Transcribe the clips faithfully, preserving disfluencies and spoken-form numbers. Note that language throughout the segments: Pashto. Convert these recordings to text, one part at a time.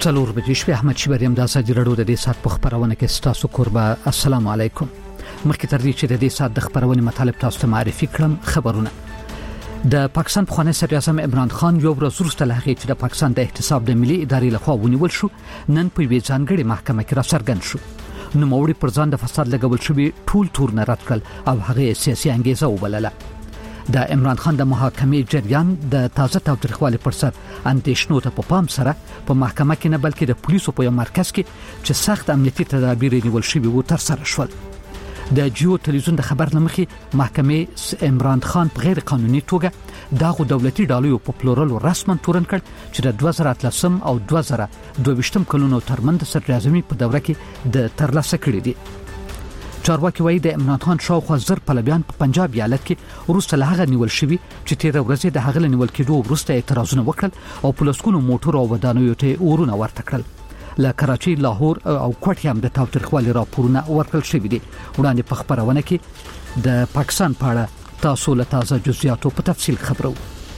څلور بجې شپې. احمد شبریم د ازادي راډیو د دې سات په خبرونه کې ستاسو قربا. السلام علیکم. مخکې تر دې چې د دې سات د خبرونې مطالب تاسو ته معرفي کړم، خبرونه د پاکستان پخوانی صدر اعظم عمران خان یو ورځ وروسته له هغې چې د پاکستان د احتساب د ملي ادارې لخوا ونیول شو، نن په یوې ځانګړې محکمه کې راڅرګند شو. نوموړي پر ځان د فساد لګول شوي ټول تورونه رد کړل او هغه سیاسي انګیزه وبلله. د عمران خان د محاکمې جریان د تازه تاوتریخوالي پر سر اندېښنو ته په پام سره په محکمه کې نه بلکې د پولیسو په یو مرکز کې چې سخت امنیتي تدابیر نیول شوي وو تر سره شول. د جیو تلویزیون د خبر لمخې محکمې عمران خان په غیر قانوني توګه دغه دولتي ډالۍ په پلورلو رسما تورن کړ چې د دوه زره اتلسم او دوه زره دوه ویشتم کلونو ترمنځ صدر اعظمي په دوره کې د ترلاسه کړی دي. چارواکي وایي د عمران خان شاوخوا زر پلویان په پنجاب ایالت کې وروسته له هغه نیول شوي چې تیر ورځ د هغه نیول کېدو وروسته اعتراضونه وکړل او پولیسونو موټر او ودانیو ته اورونه ورته کړل. له کراچۍ، لاهور او کوټه هم د تاوتریخوالي راپورونه ورکړل شوي دي. وړاندې په خبرونه کې د پاکستان په اړه تاسو له تازه جزئیاتو په تفصیل خبرو.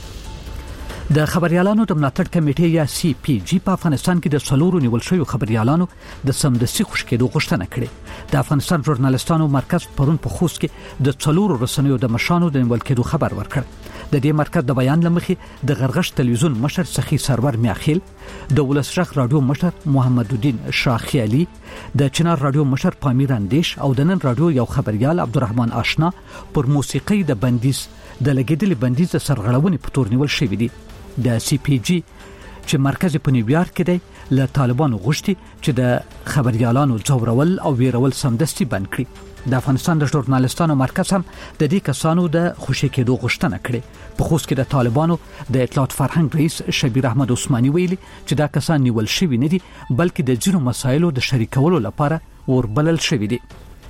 د خبريالانو د ملاتړ کمیټې یا سی پی جی په افغانستان کې د څلورو نیول شویو خبريالانو د سمدستي خوشکېدو غوښتنه کړې. د افغانستان ژورنالیستانو مرکز پرون په خوست کې د څلورو رسنیو د مشانو د نیول کېدو خبر ورکړ. د دې مرکز د بیان لمخې د غرغش تلویزیون مشر سخی سرور میاخیل، د ولسرخ رادیو مشر محمد الدین شاخیالی، د چنار رادیو مشر پامیر اندیش او د نن رادیو یو خبريال عبدالرحمن آشنا پر موسیقي د بندیز د لګیدلې بندیز سرغړونې په تور نیول شوی دي. د سی پی جی چې مرکز په نیویارک کې دی له طالبانو غوښتي چې د خبريالانو ځورول او ویرول سمدستي بند کړي. د افغانستان د ژورنالیستانو مرکز هم د دې کسانو د خوشی کېدو غوښتنه کړې. په خوست کې د طالبانو د اطلاعات فرهنګ رئیس شبیر احمد عثماني ویلي چې دا کسان نیول شوي نه دي بلکې د ځینو مسایلو د شریکولو لپاره وربلل شوي دي.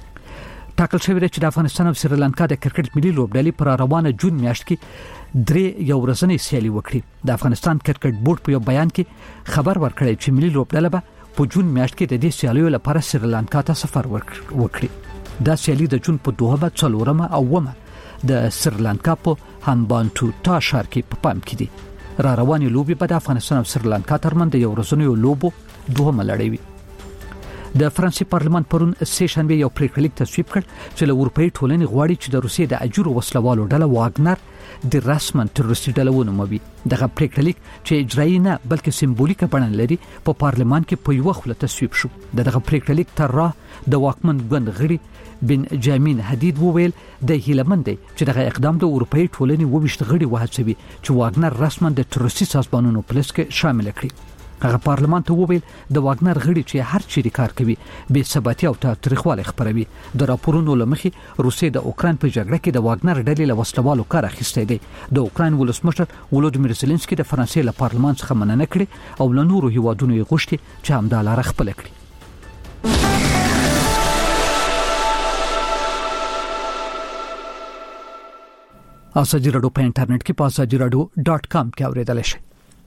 ټاکل شوی دی چې د افغانستان او سریلانکا د کرکټ ملي لوبډلې پر روانه جون میاشت کې درې یو ورځنۍ سیالي وکړي. د افغانستان کرکټ بورډ په یو بیان کې خبر ورکړی چې ملي لوبډله به په جون میاشت کې د دې سیالیو لپاره سریلانکا ته سفر وکړي. دا سیالي د جون په دوهمه، څلورمه او اومه د سریلانکا په هامبانټوټا ښار کې په پام کې دي. را روانې لوبې به د افغانستان او سریلانکا ترمنځ د یو ورځنیو لوبو دوهمه لړۍ وي. د فرانسې پارلمان پرون سه شنبه یو پریکړه لیک تصویب کړ چې له اروپאי ټولنې غواړي چې د روسیې د اجورو وسلوالو ډله واګنر د رسمن تروریستي ډله ونوموي. دغه پریکړه لیک چې اجرایي نه بلکې سمبولیکه بڼه لري په پارلمان کې په یو خله تصویب شو. دغه پریکړه لیک تر راه د واکمن ګوند غړي بنجامین حدید وویل د هیلمند دی چې دغه اقدام د اروپאי ټولنې وویشت غړي وهڅوي چې واګنر رسمن د تروریستي سازمانونو په لست کې شامل کړي. هغه پارلمان ته وویل د واګنر غړي چې هر چیرې کار کوي بې ثباتي او تاریخوالي خبروي. د راپورونو لمخې روسیې د اوکران په جګړه کې د واګنر ډلې له وسلوالو کار اخیستی دی. د اوکران ولسمشر ولودیمیر زيلنسکي د فرانسې له پارلمان څخه مننه کړې او له نورو هیوادونو یې غوښتي چې همدا لاره خپله کړي. ازادي راډیو په انټرنیټ کې په ازادي راډیو ډاټ کام کې اوریدل شي.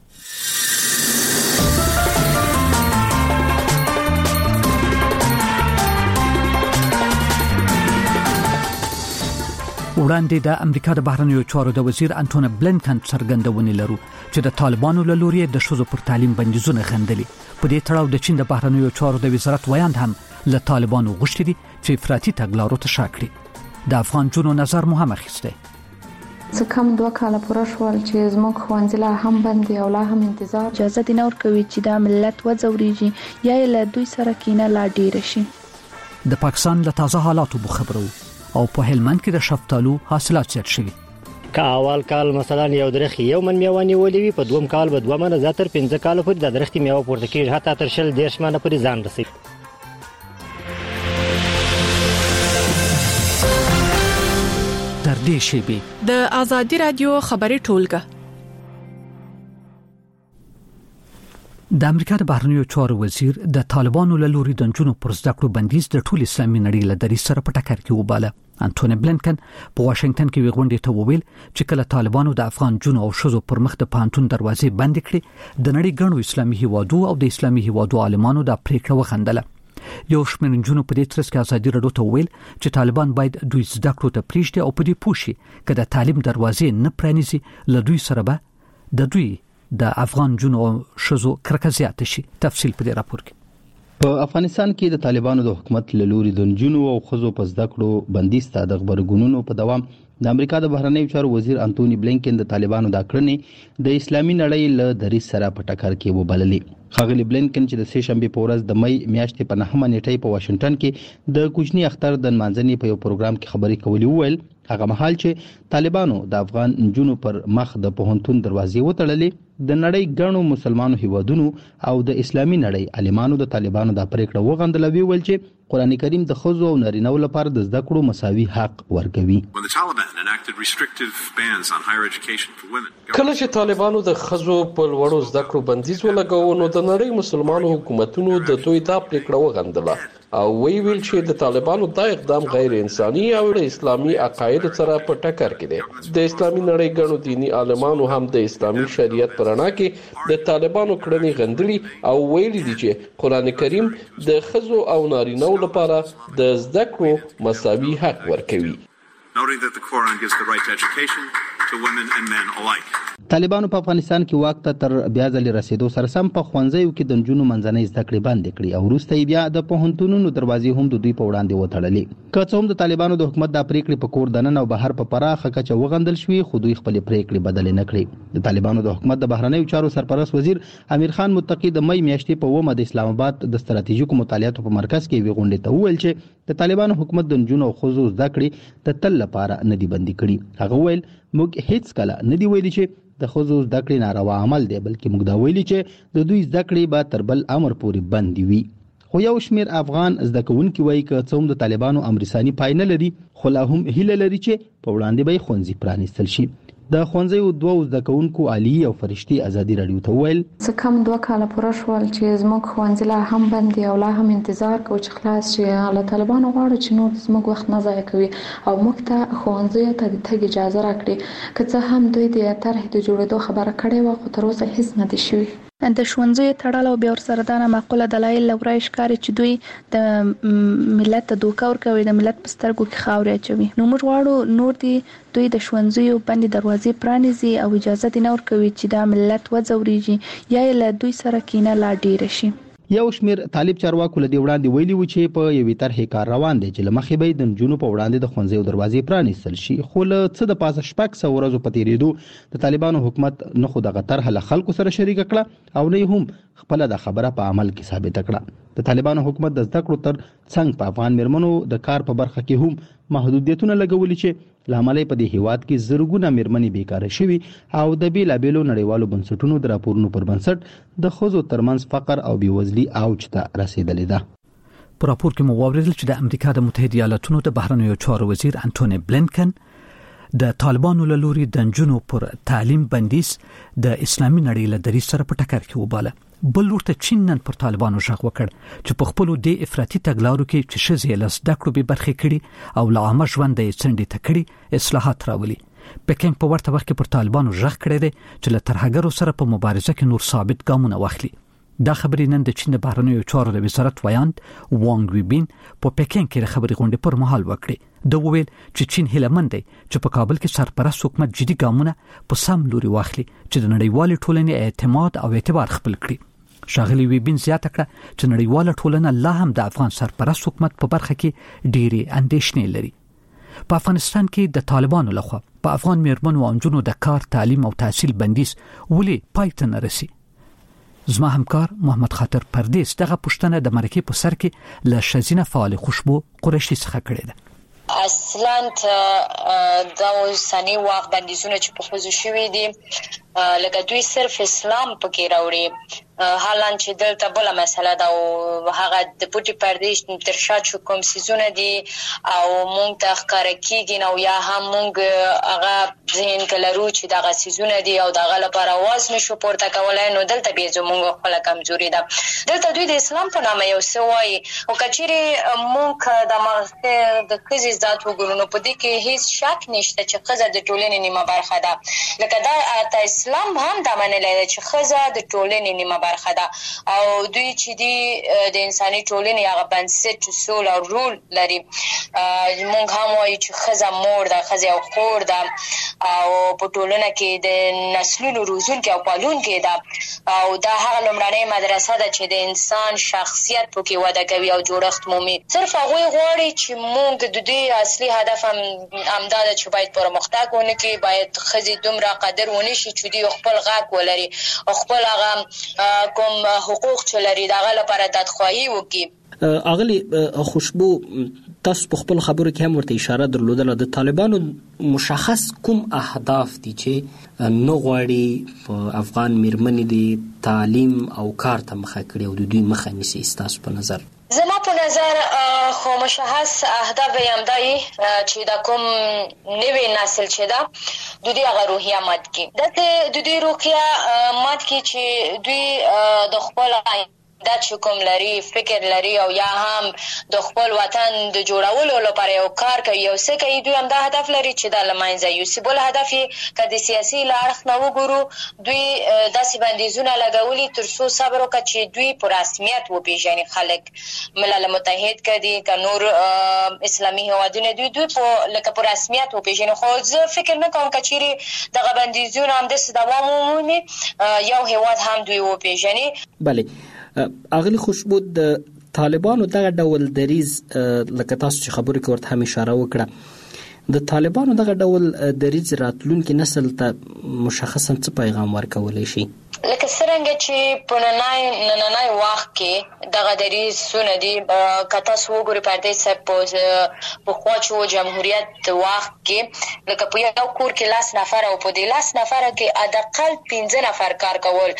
وړاندې د امریکا د بهرنیو چارو د وزیر انټونی بلینکن څرګندونې لرو چې د طالبانو له لوري د ښځو پر تعلیم بندیزونه غندلي. په دې تړاو د چین د بهرنیو چارو د وزارت ویاند هم له طالبانو غوښتي دي چې افراطي تګلارو ته شا کړي. د افغان جنو نظر مو هم اخیستی. څه کم دوه کاله پوره شول چې زموږ ښوونځي لا هم بند دي او لا هم انتظار. اجازه دې نه ورکوي چې دا ملت وځوريږي یا یې له دوی سره کینه لا ډېره شي. د پاکستان له تازه حالاتو به خبرو او په هلمند کې د شفتالو حاصلات زیات شوي. که اول کال مثلا یو درخت یو من میوه نیولې وي، په دوم کال به دوه منه زیاتر پنځه کال پورې د درخت میوه پورته کېږي، حتی تر شل دېرش منه پورې ځان رسوي. تر دې شیبې د ازادي رادیو خبري ټولګه. د امریکا د بهرنیو چارو وزیر د طالبانو له لوري د نجونو پر زده کړو بندیز د ټول اسلامي نړۍ له دریځ سره په ټکر کې وباله. انټونی بلینکن په واشنگټن کې ویغونډې ته وویل چې کله طالبانو د افغان جنو او شذو پر مخ د پانتون دروازې بند کړې، د نړۍ ګڼو اسلامي هیوادو او د اسلامي هیوادو عالمانو د پریکړه وخندله. یو شمېر نجونو په دې ترڅ کې ازادي راډیو ته وویل چې طالبان باید دوی زده کړو ته پریږدي او په دې پوښي چې د تعلیم دروازې نه پرانیزي له دوی سره به د دوی د افغان جنو شزو کرکزیات شي. تفصیل په دې راپور کې. په افغانستان کې د طالبانو د حکومت له لوري د جنو او خزو په زده کړو بندیز ته د خبرګونونو په دوام د امریکا د بهرنیو چارو وزیر انټونی بلینکن د طالبانو د کړنې د اسلامي نړۍ له دریځ سره په ټکر کې وبللې. ښاغلي بلینکن چې د سه شنبه په ورځ د مې میاشتې په نهمه نیټه په واشنگټن کې د کوچني اختر د منځنۍ په یو پروګرام کې خبرې کولې وویل هغه مهال چې طالبانو د افغان جنو پر مخ د پوهنتون دروازې وتړلې د نړۍ ګڼو مسلمانو هیوادونو او د اسلامي نړۍ عالمانو د طالبانو د پریکړه وغندلوي ول چې قران کریم د خزو او نارینه لپاره د زده کړو مساوي حق ورکوي. کله چې طالبانو د خزو په لوړو زده کړو بندیز ولګاوه نو د نړۍ مسلمانو حکومتونو د دوی دا پریکړه وغندله او وی ویل چې د طالبانو دا اقدام غیر انساني او د اسلامي عقاید سره په ټکر کې دی. د اسلامي نړۍ ګڼو دینی عالمانو هم د اسلامي شریعت پر رڼا کې د طالبانو کړنې غندلي او ویلي دي چې قران کریم د خزو او نارینه لپاره د زده کړو مساوي حق ورکوي. طالبانو په افغانستان کې واک ته تر بیا ځلې رسیدو سره سم په ښوونځیو کې د نجونو منځنۍ زده کړې بندې کړې او وروسته یې بیا د پوهنتونونو دروازې هم د دوی په وړاندې وتړلې. که څه هم د طالبانو د حکومت د پریکړې په کور دننه او بهر په پراخه کچه وغندل شوې خو دوی خپل پریکړې بدلې نه کړې. د طالبانو د حکومت د بهرنیو چارو سرپرست وزیر امیر خان متقی د مې میاشتې په اومه د اسلام آباد د ستراتیژیکو مطالعاتو په مرکز کې وی غونډې ته وویل چې د طالبانو حکومت د نجونو او ښځو زده کړې د تل لپاره نه دي بندي کړي. هغه ویل موږ هیڅ کله نه دی ویلي چې د خزو زده کړې ناروا عمل دی بلکې موږ دا ویلي چې د دوی زده کړې به تر بل امر پورې بند وي. خو یو شمیر افغان زده کوونکي وایي که څه هم د طالبانو امرساني پای نه لري خو لا هم هیله لري چې په وړاندې به ښوونځي پرانیستل شي. د ښوونځیو دوه زده کوونکو علي او فرشتي ازادي رادیو ته ویل څه کم دوه کاله پوره شول چې زموږ ښوونځي لا هم بند دي او لا هم انتظار کوو چې خلاص شي. له طالبانو غواړو چې نور زموږ وخت نه ضایع کوي او موږ ته ښوونځیو ته د تګ اجازه راکړي. که څه هم دوی د طرحې د جوړېدو خبره کړې وه خو تر اوسه هیڅ نه دي شوي. د ښوونځیو تړل او بیا ورسره دا معقوله دلایل لورای ښکاري چې دوی د ملت ته دوکه ورکوي د ملت په سترګو کې خاورې اچوي. نو موږ غواړو نور دي دوی د ښوونځیو باندې دروازې پرانیزي او اجازه دي نه ورکوي چې دا ملت وځوريږي یا له دوی سره کینه لا ډیره شي. یو شمیر طالب چارواکو له دې وړاندې ویلي و چې په یوې طرحې کار روان دی چې له مخې به د نجونو په وړاندې د ښوونځیو دروازې پرانیستل شي. خو له څه د پاسه شپږ سوه ورځو په تېرېدو د طالبانو حکومت نه خو دغه طرحه له خلکو سره شریکه کړه او نه هم خپله د خبره په عمل کې ثابته کړه. د طالبانو حکومت د زده کړو تر څنګ په افغان میرمنو د کار په برخه کې هم محدودیتونه لګولي چې له امله په دې هیواد کې زرګونه میرمنې بیکاره شوي او د بیلابیلو نړیوالو بنسټونو د راپورونو پر بنسټ د ښځو ترمنځ فقر او بېوزلي اوج ته رسیدلې ده. په راپور کې مو واورېدل چې د امریکا د متحده ایالاتونو د بهرنیو چارو وزیر انټونی بلینکن د طالبانو له لوري د نجونو پر تعلیم بندیز د اسلامي نړۍ له دریځ سره په ټکر کې وباله. بل ورته چین نن پر طالبانو ژغ وکړ چې په خپلو دې افراطي تګلارو کې چې ښځې له زده کړو بې برخې کړي او له عامه ژونده یې څنډې ته کړي اصلاحات راولي. پکین په ورته وخت کې پر طالبانو ژغ کړی دی چې له ترهګرو سره په مبارزه کې نور ثابت ګامونه واخلي. دا خبرې نن د چین د بهرنیو چارو د وزارت ویاند وانګ ویبین په پکین کې د خبرې غونډې پر مهال وکړي. دا وویل چې چین هیله مند دی چې په کابل کې سرپرست حکومت جدي ګامونه په سم لوري واخلي چې د نړیوالې ټولنې اعتماد او اعتبار خپل کړي. ښاغلي ویبین زیاته کړه چې نړیواله ټولنه لا هم د افغان سرپرست حکومت په برخه کې ډېرې اندېښنې لري. په افغانستان کې د طالبانو لخوا په افغان میرمنو او نجونو د کار تعلیم او تحصیل بندیز ولې پای ته نه رسي؟ زما همکار محمد خاطر پردیس دغه پوښتنه د مرکې په سر کې له ښځینه فعال خوشبو قریشي څخه کړې ده. اصلا دا اوسنی وخت بندیزونه چې په خوځو شوي دي لکه دوی صرف اسلام پکې راوړي حالان چې دلته بله مسله ده او هغه د پټې پردې تر شا چې کوم څیزونه دي او موږ ته ښکاره کېږي نو یا هم موږ هغه ذهن کې لرو چې دغه څیزونه دي او دغه لپاره اواز نشو پورته کولی نو دلته بیا زموږ خپله کمزوري ده. دلته دوی د اسلام په نامه یو څه وایي خو که چیرې موږ د د ښځې ذات وګورو نو په دې کې هیڅ شک نشته چې ښځه د ټولنې نیمه برخه ده. لکه دا ته اسلام هم دا منلی ده چې ښځه د ټولنې نیمه برخه ده او دوی چې دي د انساني ټولنې هغه بنسټ اصول او رول لري. موږ هم وایو چې ښځه مور ده ښځه او خور ده او په ټولنه کې د نسلونو روزونکي او پالونکي ده او دا هغه لومړنۍ مدرسه ده چې د انسان شخصیت پکې وده کوي او جوړښت مومي. صرف هغوی غواړي چې موږ د دې اصلي هدف هم همدا ده چې باید پرمختګ ونکړي، باید ښځې دومره قدر ونه شي چې دوی خپل غږ ولري او خپل هغه کوم حقوق چې لري د هغه لپاره دادخواهي وکړي. اغلی خوشبو تاسو په خپل خبرو کې هم ورته اشاره درلودله د طالبانو مشخص کوم اهداف دي چې نو غواړي په افغان میرمنې دي تعلیم او کار ته مخه کړي او د دوی مخه نیسي؟ تاسو په نظر زما په نظر خو مشخص اهداف یې همدایي چې دا کوم نوی نسل چې ده د دوی هغه روحیه مات کړي، داسې د دوی روحیه مات کړي چې دوی د خپل دا چې کوم لري فکر لري او یا هم د خپل وطن د جوړولو لپاره یو کار کوي او څه کوي، دوی هم دا هدف لري چې دا لمنځه یوسي. بل هدف یې که د سیاسي له اړخ نه وګورو دوی داسې بندیزونه لګولي تر څو صبر وکړي چې دوی په رسمیت وپېژني خلک. ملل متحد که دي که نور اسلامي هیوادونه دوی دوی په لکه په رسمیت وپېژني، خو زه فکر نه کوم که چیرې دغه بندیزونه همداسې دوام ومومي یو هیواد هم دوی وپېژني. بله اغلی خوشبو د طالبانو دغه ډول دریز لکه تاسو چې خبرې کې ورته هم اشاره وکړه، د طالبانو دغه ډول دریز راتلونکي نسل ته مشخصا څه پیغام ورکولی شي؟ لکه څرنګه چې په نننی وخت کې دغه دریځونه دي، که تاسو وګورئ پردیس صاحب په پخوا چې و جمهوریت وخت کې لکه په یو کور کې لس نفر او په دې لس نفره کې حداقل پنځه نفر کار کول،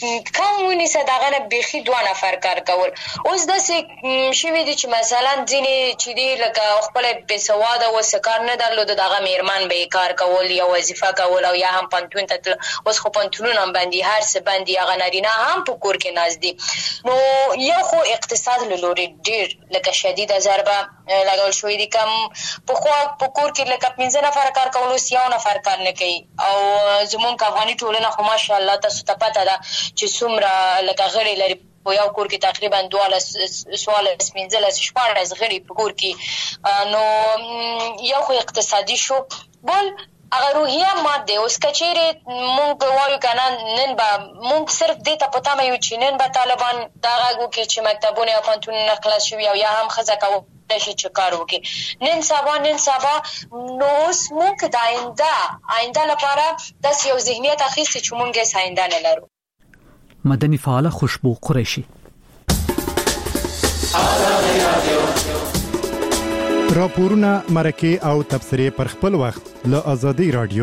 کم ونیسه دغه نه بیخي دوه نفر کار کول. اوس داسې شوي دي چې مثلا ځینې چې دي لکه خپل بېسواده اوسه کار نه درلوده دغه میرمن به یې کار کول یا وظیفه کول او یا هم پوهنتون ته تلل. اوس خو پوهنتونونه هم بندي، هر څه بندي، هغه نارینه هم په کور کې ناست دي. نو یو خو اقتصاد له لورې ډېر لکه شدیده ضربه لګول شوې دي. کم پخوا په کور کې لکه پنځه نفره کار کول، اوس یو نفر کار نه کوي. او زمونږ افغاني ټولنه خو ماشاءالله تاسو ته پته ده چې څومره لکه غړي لري په یو کور کې تقریبا دولس څوارلس پنځلس شپاړس غړي په کور کې. نو یو خو اقتصادي شو، بل هغه روحیه مات دی. اوس که چیرې مونږ وایو که نه نن به مونږ صرف دې ته په تمه یو چې نن به طالبان دا غږ وکړي چې مکتبونه یا پوهنتونونه خلاص شوي او یا هم ښځه کولی شي چې کار وکړي. نن سبا نن سبا نو اوس مونږ د آینده آینده لپاره داسې یو ذهنیت اخیستي چې مونږ هېڅ آینده نه لرو. مدني فعاله خوشبو قریشي. راپورونه، مرکې او تبصرې پر خپل وخت له آزادۍ رادیو.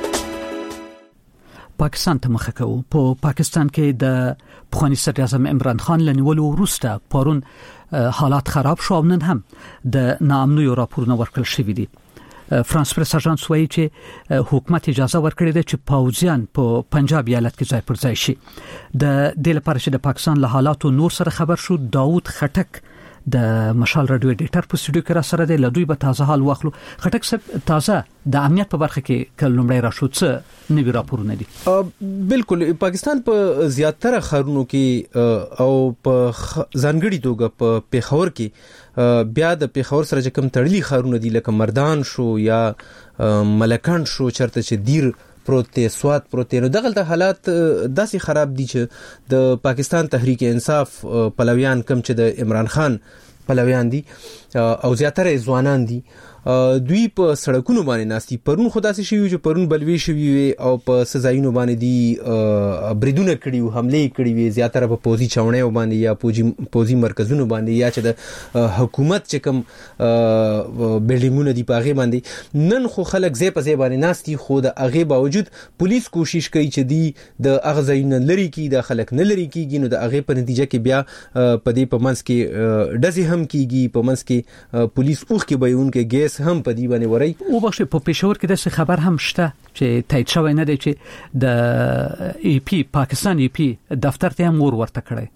پاکستان ته مخه کوو. په پاکستان کې د پخوانی صدر اعظم عمران خان لنیولو وروسته پرون حالات خراب شو او نن هم د ناامنیو راپورونه ورکړل شوي دي. فرانس پریس اژانس وایي چې حکومت اجازه ورکړې ده چې پوځیان په پنجاب ایالت کې ځای پر ځای شي. د دې لپاره چې د پاکستان له حالاتو نور سره خبر شو، داوود خټک د مشال رادیو ایډیټر په سټوډیو کې را سره دی. لدوی به تازه حال واخلو. خټک صاحب، تازه د امنیت په برخه کې کله لومړی را شو څه نوي راپورونه دي؟ بالکل پاکستان په زیاتره ښارونو کې او په ځانګړي توګه په پیښور کې بیا د پیښور سره چې کوم تړلي ښارونه دي لکه مردان شو یا ملکند شو چرته چې دیر پروت دی، سوات پروت دی، نو دغلته حالات داسې خراب دي چې د پاکستان تحریک انصاف پلویان کم چې د عمران خان پلویان دي او زیاتره ځوانان دي، دوی په سړکونو باندې ناستي. پرون خدا سي شوی چې پرون بلوي شوی او په سزاینو باندې دي بریدونه کړي او حمله کړي وي، زیاتره په پوزي چاونې باندې یا پوزي پوزي مرکزونو باندې یا چې د حکومت چې کوم بلډینګونه دي په هغه باندې. نن خو خلک زی په زی باندې ناستي، خو د هغه باوجود پولیس کوشش کوي چې دی د اغزاینه لري کی د خلک نه لري کیږي. نو د هغه په نتیجه کې بیا په دې په منځ کې ډزې هم کیږي، په منځ کې پولیس اوخ کې بهون کې ګیس هم په دی باندې ورای. او بخښه په پېښور کې د خبر هم شته چې تایید شوی نه دی چې د ای پی پاکستان ای پی دفتر ته هم ور ورته کړی.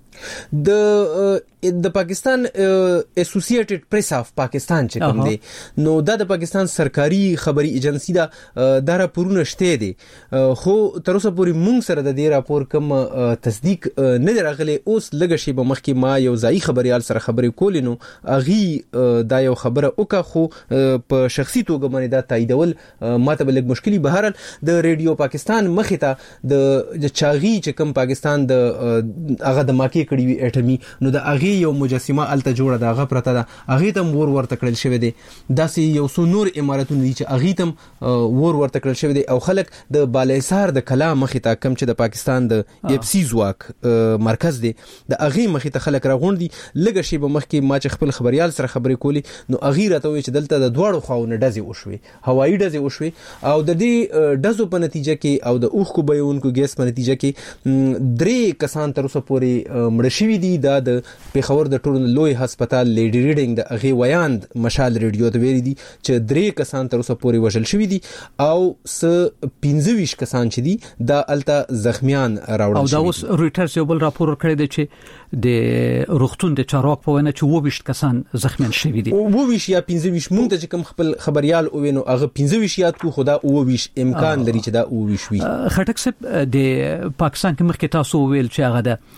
د د پاکستان اسوسییټډ پریس اف پاکستان چې کوم دی، نو دا د پاکستان سرکاري خبري ایجنسی دا د راپورونه شته دي، خو تر اوسه پورې مونږ سره د دې راپور کوم تصدیق نه راغلی. اوس لږ شی به مخکې ما یو ځای خبريال سره خبرې کولې، نو اغي دا یو خبره وکړه، خو په شخصي توګه باندې دا تاییدول ماته بل مشکلی. بهر بهرحال د ریډیو پاکستان مخې ته د چاغي چې کوم پاکستان د هغه د ماکي کړي وی اټمی نو د هغه یو مجسمه الته جوړه ده هغه پرته ده هغه تم ور ورته کړل شوی دی داسې یو څو نور اماراتونه دي چې هغه تم ور ورته کړل شوی دی او خلک د بالایسار د کلا مخې ته کم چې د پاکستان د اف سی زواک مرکز دی د هغه مخې ته خلک راغونډي لږه شی به مخکې ما چې خپل خبريال سره خبرې کولې نو هغه راته وی چې دلته د دواړو خواونه ډزې وشوي هوایي ډزې وشوي او د دې ډزو په نتیجه کې او د اوخ کو بهونکو ګیس په نتیجه کې درې کسان تر اوسه پورې مړ شوي دي دا د پیښور د ټولنې لوی هسپتال لیډي ریډینګ د هغه ویاند مشال ریډیو ته ویلي دي چې درې کسان تر اوسه پورې وژل شوي دي او س پنځه ویشت کسان چې دي دا الته زخمیان راوړل شوي او دا اوس رويټرز یو بل راپور ورکړی دی چې د روغتون د چارواک په وینا چې اوه ویشت کسان زخمیان شوي دي اوه ویشت یا پنځه ویشت مونږ ته چې کوم خپل خبريال او وینو هغه پنځه ویشت یاد کو خدا اوه ویشت امکان لري چې دا اوه ویشت وي خټک صاحب د پاکستان کې مخکې تاسو ویل چې هغه د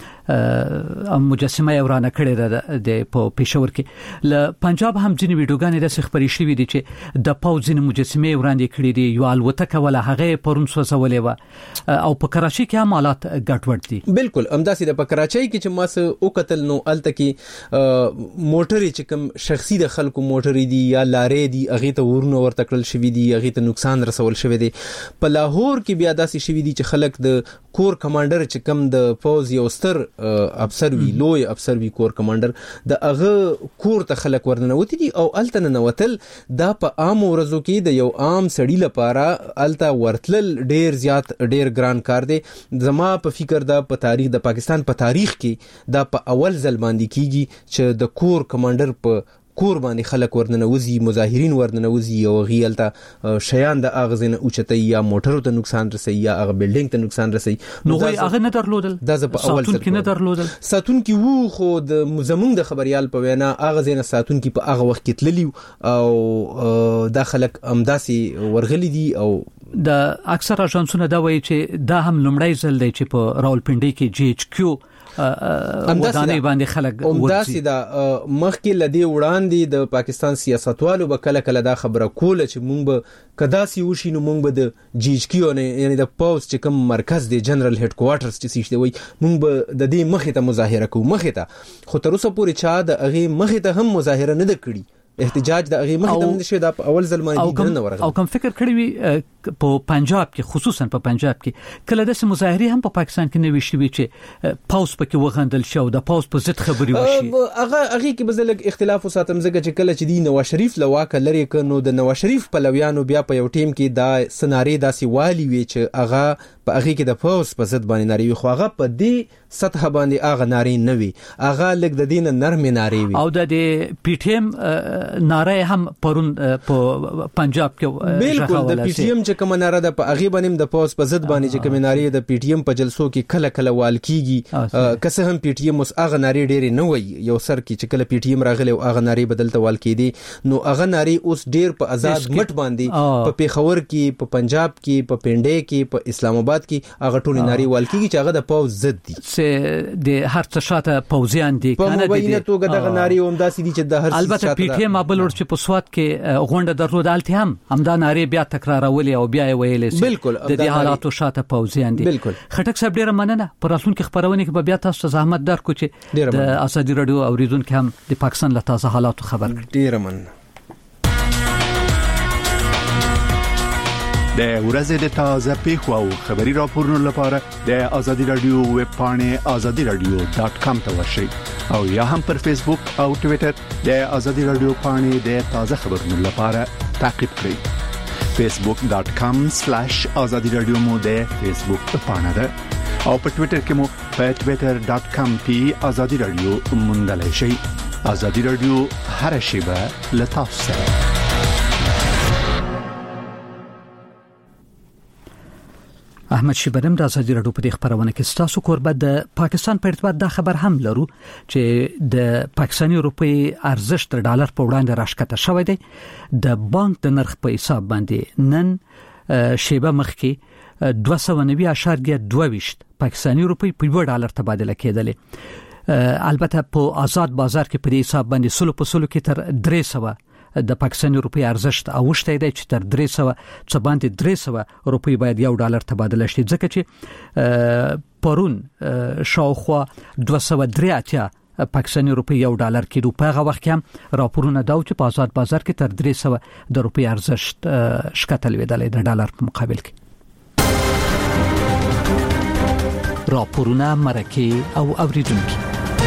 مجسمه ورانه کړې ده د په پېښور کې ل پنجاب هم ځینې ویډیوګانې د خبرې شوې دي چې د پاوځین مجسمه ورانه کړې دي یو الوتکه ولا هغه پرون سوځولې و او په کراچي کې هم حالات ګډوډ دي بالکل همداسې د په کراچي کې چې ما سه او قتل نو الته کې موټرې چې کوم شخصي د خلکو موټرې دي یا لارې دي هغه ته ورونه ورته کړل شوې دي هغه ته نقصان رسول شوی دی په لاهور کې بیا داسې شوی دي چې خلک د کور کمانډر چې کوم د فوز یو ستر افسر وی لوی افسر وی کور کمانډر د هغه کور ته خلک ورننوتی دي او الته ننوتل دا په عام ورځو کې د یو عام سړی لپاره الته ورتل ډیر زیات ډیر ګران کار دی زما په فکر دا په تاریخ د پاکستان په تاریخ کې دا په اول ځل باندې کیږي چې د کور کمانډر په کور باندې خلک ورننوزي مظاهرین ورننوزي او غیلته شیان د اغزن اوچتي یا موټرو ته نقصان رسي یا اغه بلډینګ ته نقصان رسي نو هغه نه درلودل دا په اول ساتون کې نه درلودل ساتون کې وو خو د زمونږ د خبريال په وینا اغزن ساتون کې په اغه وخت کې تللی او د خلک امداسي ورغلي دي او د اکثر اژانسونه دا وایي چې دا هم لومړی ځل دی چې په راولپنډي کې جی ایچ کیو ودانې باندې خلک همداسې دا مخکې لدی وړاندې د پاکستان سیاستوالو به کله کله دا خبره کوله چې مونږ به کداسي وشي نو مونږ به د جی ایچ کیو نه یعنی د پاوز چې کوم مرکز دی جنرال هډ کوارټرز چې شته وي مونږ به د دې مخې ته مظاهره کوو مخې ته خو تر اوسه پورې چا د هغه مخې ته هم مظاهره نه کړي احتجاج د هغه مخې ته نشي دا اول ځل باندې نه ورغلی او کوم فکر کړی وي په پنجاب کې خصوصا په پنجاب کې کله د مظاهره هم په پاکستان کې نه وشي چې پاوز پکې وغندل شو د پاوز په ضد خبري وشي هغه هغه کې بزلګ اختلاف وساتم زګه چې کله چې دی نواز شریف لواکه لري کنو د نواز شریف په لویانو بیا په یو ټیم کې دا سناري داسي والی وی چې هغه په هغه کې د پاوز په ضد باندې ناری خو هغه په دې سطح باندې هغه ناری نه وي هغه لګ د دین نرم ناری وي او د پی ټی ایم ناره هم پرون په پنجاب کې بالکل د پی ټی ایم چې کوم ناره د په هغه باندې د پاوز په ضد باندې چې کوم ناری د پی ټی ایم په جلسو کې کله کله وال کیږي کسه هم پی ټی ایم اوس هغه ناری ډېر نه وي یو سر کې چې کله پی ټی ایم راغلی او هغه ناری بدلته وال کیدي نو هغه ناری اوس ډېر په آزاد مټ باندې په پیښور کې په پنجاب کې په پنډې کې په اسلام آباد کې هغه ټول ناری وال کیږي چې هغه د پاوز ضد دي چې د هر څه شاته پوزیان دي کنه دي په وینه توګه دغه ناری هم داسې دي چې د هر څه البته پی ټی ایم ابل ورچ په سواد کې غونډه درلود الته هم همدا ناری بیا تکرارولې او بیا ویلې بالکل د دې حالاتو شاته پوزیان دي خټک صاحب ډیره مننه پر راتلونکو خبرونه کې بیا تاسو زحمت درکو چې د ازادي رادیو اوریدونکو هم د پاکستان له تازه حالاتو خبر کړي ډیره مننه د ورځې د تازه پیښو او خبري راپورونو لپاره د ازادي رادیو ویب پاڼه ازادي رادیو ډاټ کام ته ورشئ او یا هم پر فیسبوک او ټوئیټر د ازادي رادیو پاڼه د تازه خبرونو لپاره تعقیب کړئ فیسبوک ډاټ کام سلیش ازادي رادیو مو د فیسبوک پاڼه ده او په ټوئیټر کې مو په ټوئیټر ډاټ کام کې ازادي رادیو موندلای شئ ازادي رادیو هر شیبه لتاسو سره احمد شیبرم د ازادي رادیو په خبرونه کې ستاسو قربت د پاکستان په ارتباط دا خبر هم لرو چې د پاکستاني روپی ارزښت د ډالر په وړاندې راښکته شوی دی د بانک د نرخ په حساب باندې نن شیبه مخکې دوه سوه نوي اعشاریه دوه ویشت پاکستاني روپی په یو ډالر تبادله کېدلې البته په آزاد بازار کې په حساب باندې سلو په سلو کې تر درې سوه د پاکستاني روپی ارزښت اوښتی دی چې تر درې سوه څه باندې درې سوه روپی باید یو ډالر تبادله شي، ځکه چې پرون شاوخوا دوه سوه درې اتیا پاکستاني روپی یو ډالر کېدو. په هغه وخت کې هم راپورونه دا چې په آزاد بازار کې تر درې سوه د روپی ارزښت ښکته لوېدلی د ډالر په مقابل کې. راپورونه، مرکې او اوریدونکي.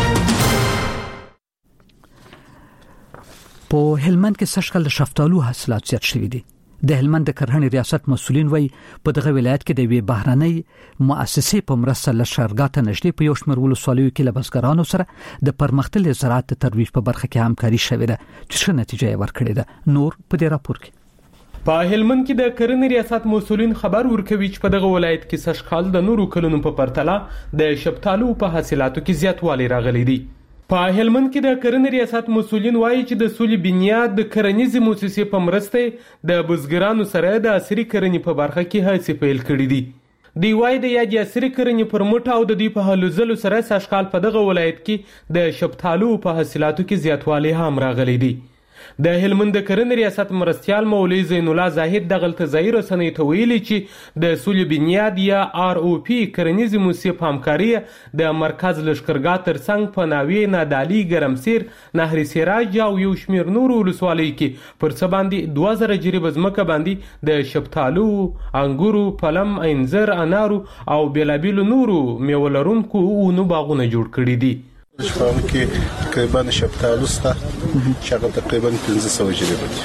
په هلمند کې سږکال د شفتالو حاصلات زیات شوي دي. د هلمند د کرهڼې ریاست مسؤلین وایي په دغه ولایت کې د یوې بهرنۍ مؤسسې په مرسته له شارګاه ته نږدې په یو شمېر ولسوالیو کې له بزګرانو سره د پرمختللي زراعت د ترویج په برخه کې همکاري شوې ده چې ښه نتیجه یې ورکړې ده. نور په دې راپور کې. په هلمند کې د کرنې ریاست مسؤلین خبر ورکوي چې په دغه ولایت کې سږکال د نورو کلونو په پرتله د شفتالو په حاصلاتو کې زیاتوالی راغلی دی. په هلمند کې د کرنې ریاست مسؤلین وایي چې د سولې بنیاد د کرنیزې موسسې په مرسته د بزګرانو سره د عصري کرنې په برخه کې هڅې پیل کړې دي. دوی وایي د یادې عصري کرنې پر مټ او د دوی په هلو ځلو سره سږکال په دغه ولایت کې د شفتالو په حاصلاتو کې زیاتوالی هم راغلی دی. د هلمند د کرنې ریاست مرستیال مولوي زین الله زاهد د غلطځای رسنۍ ته ویلي چې د سولې بنیاد یا آر او پی کرنیزې موسسې په همکاري د مرکز لښکرګاه ترڅنګ په ناوې، نادعلي، ګرمسیر، نهر سراج او یو شمېر نورو ولسوالیو کې پر څه باندې دوه زره جریبه ځمکه باندې د شفتالو، انګورو، پلم، انځر، انارو او بېلابېلو نورو میوه لرونکو ونو باغونه جوړ کړي دي. شفاله کې تقریبا شفتالو سته چې هغه تقریبا پنځه سوه جریبه دي،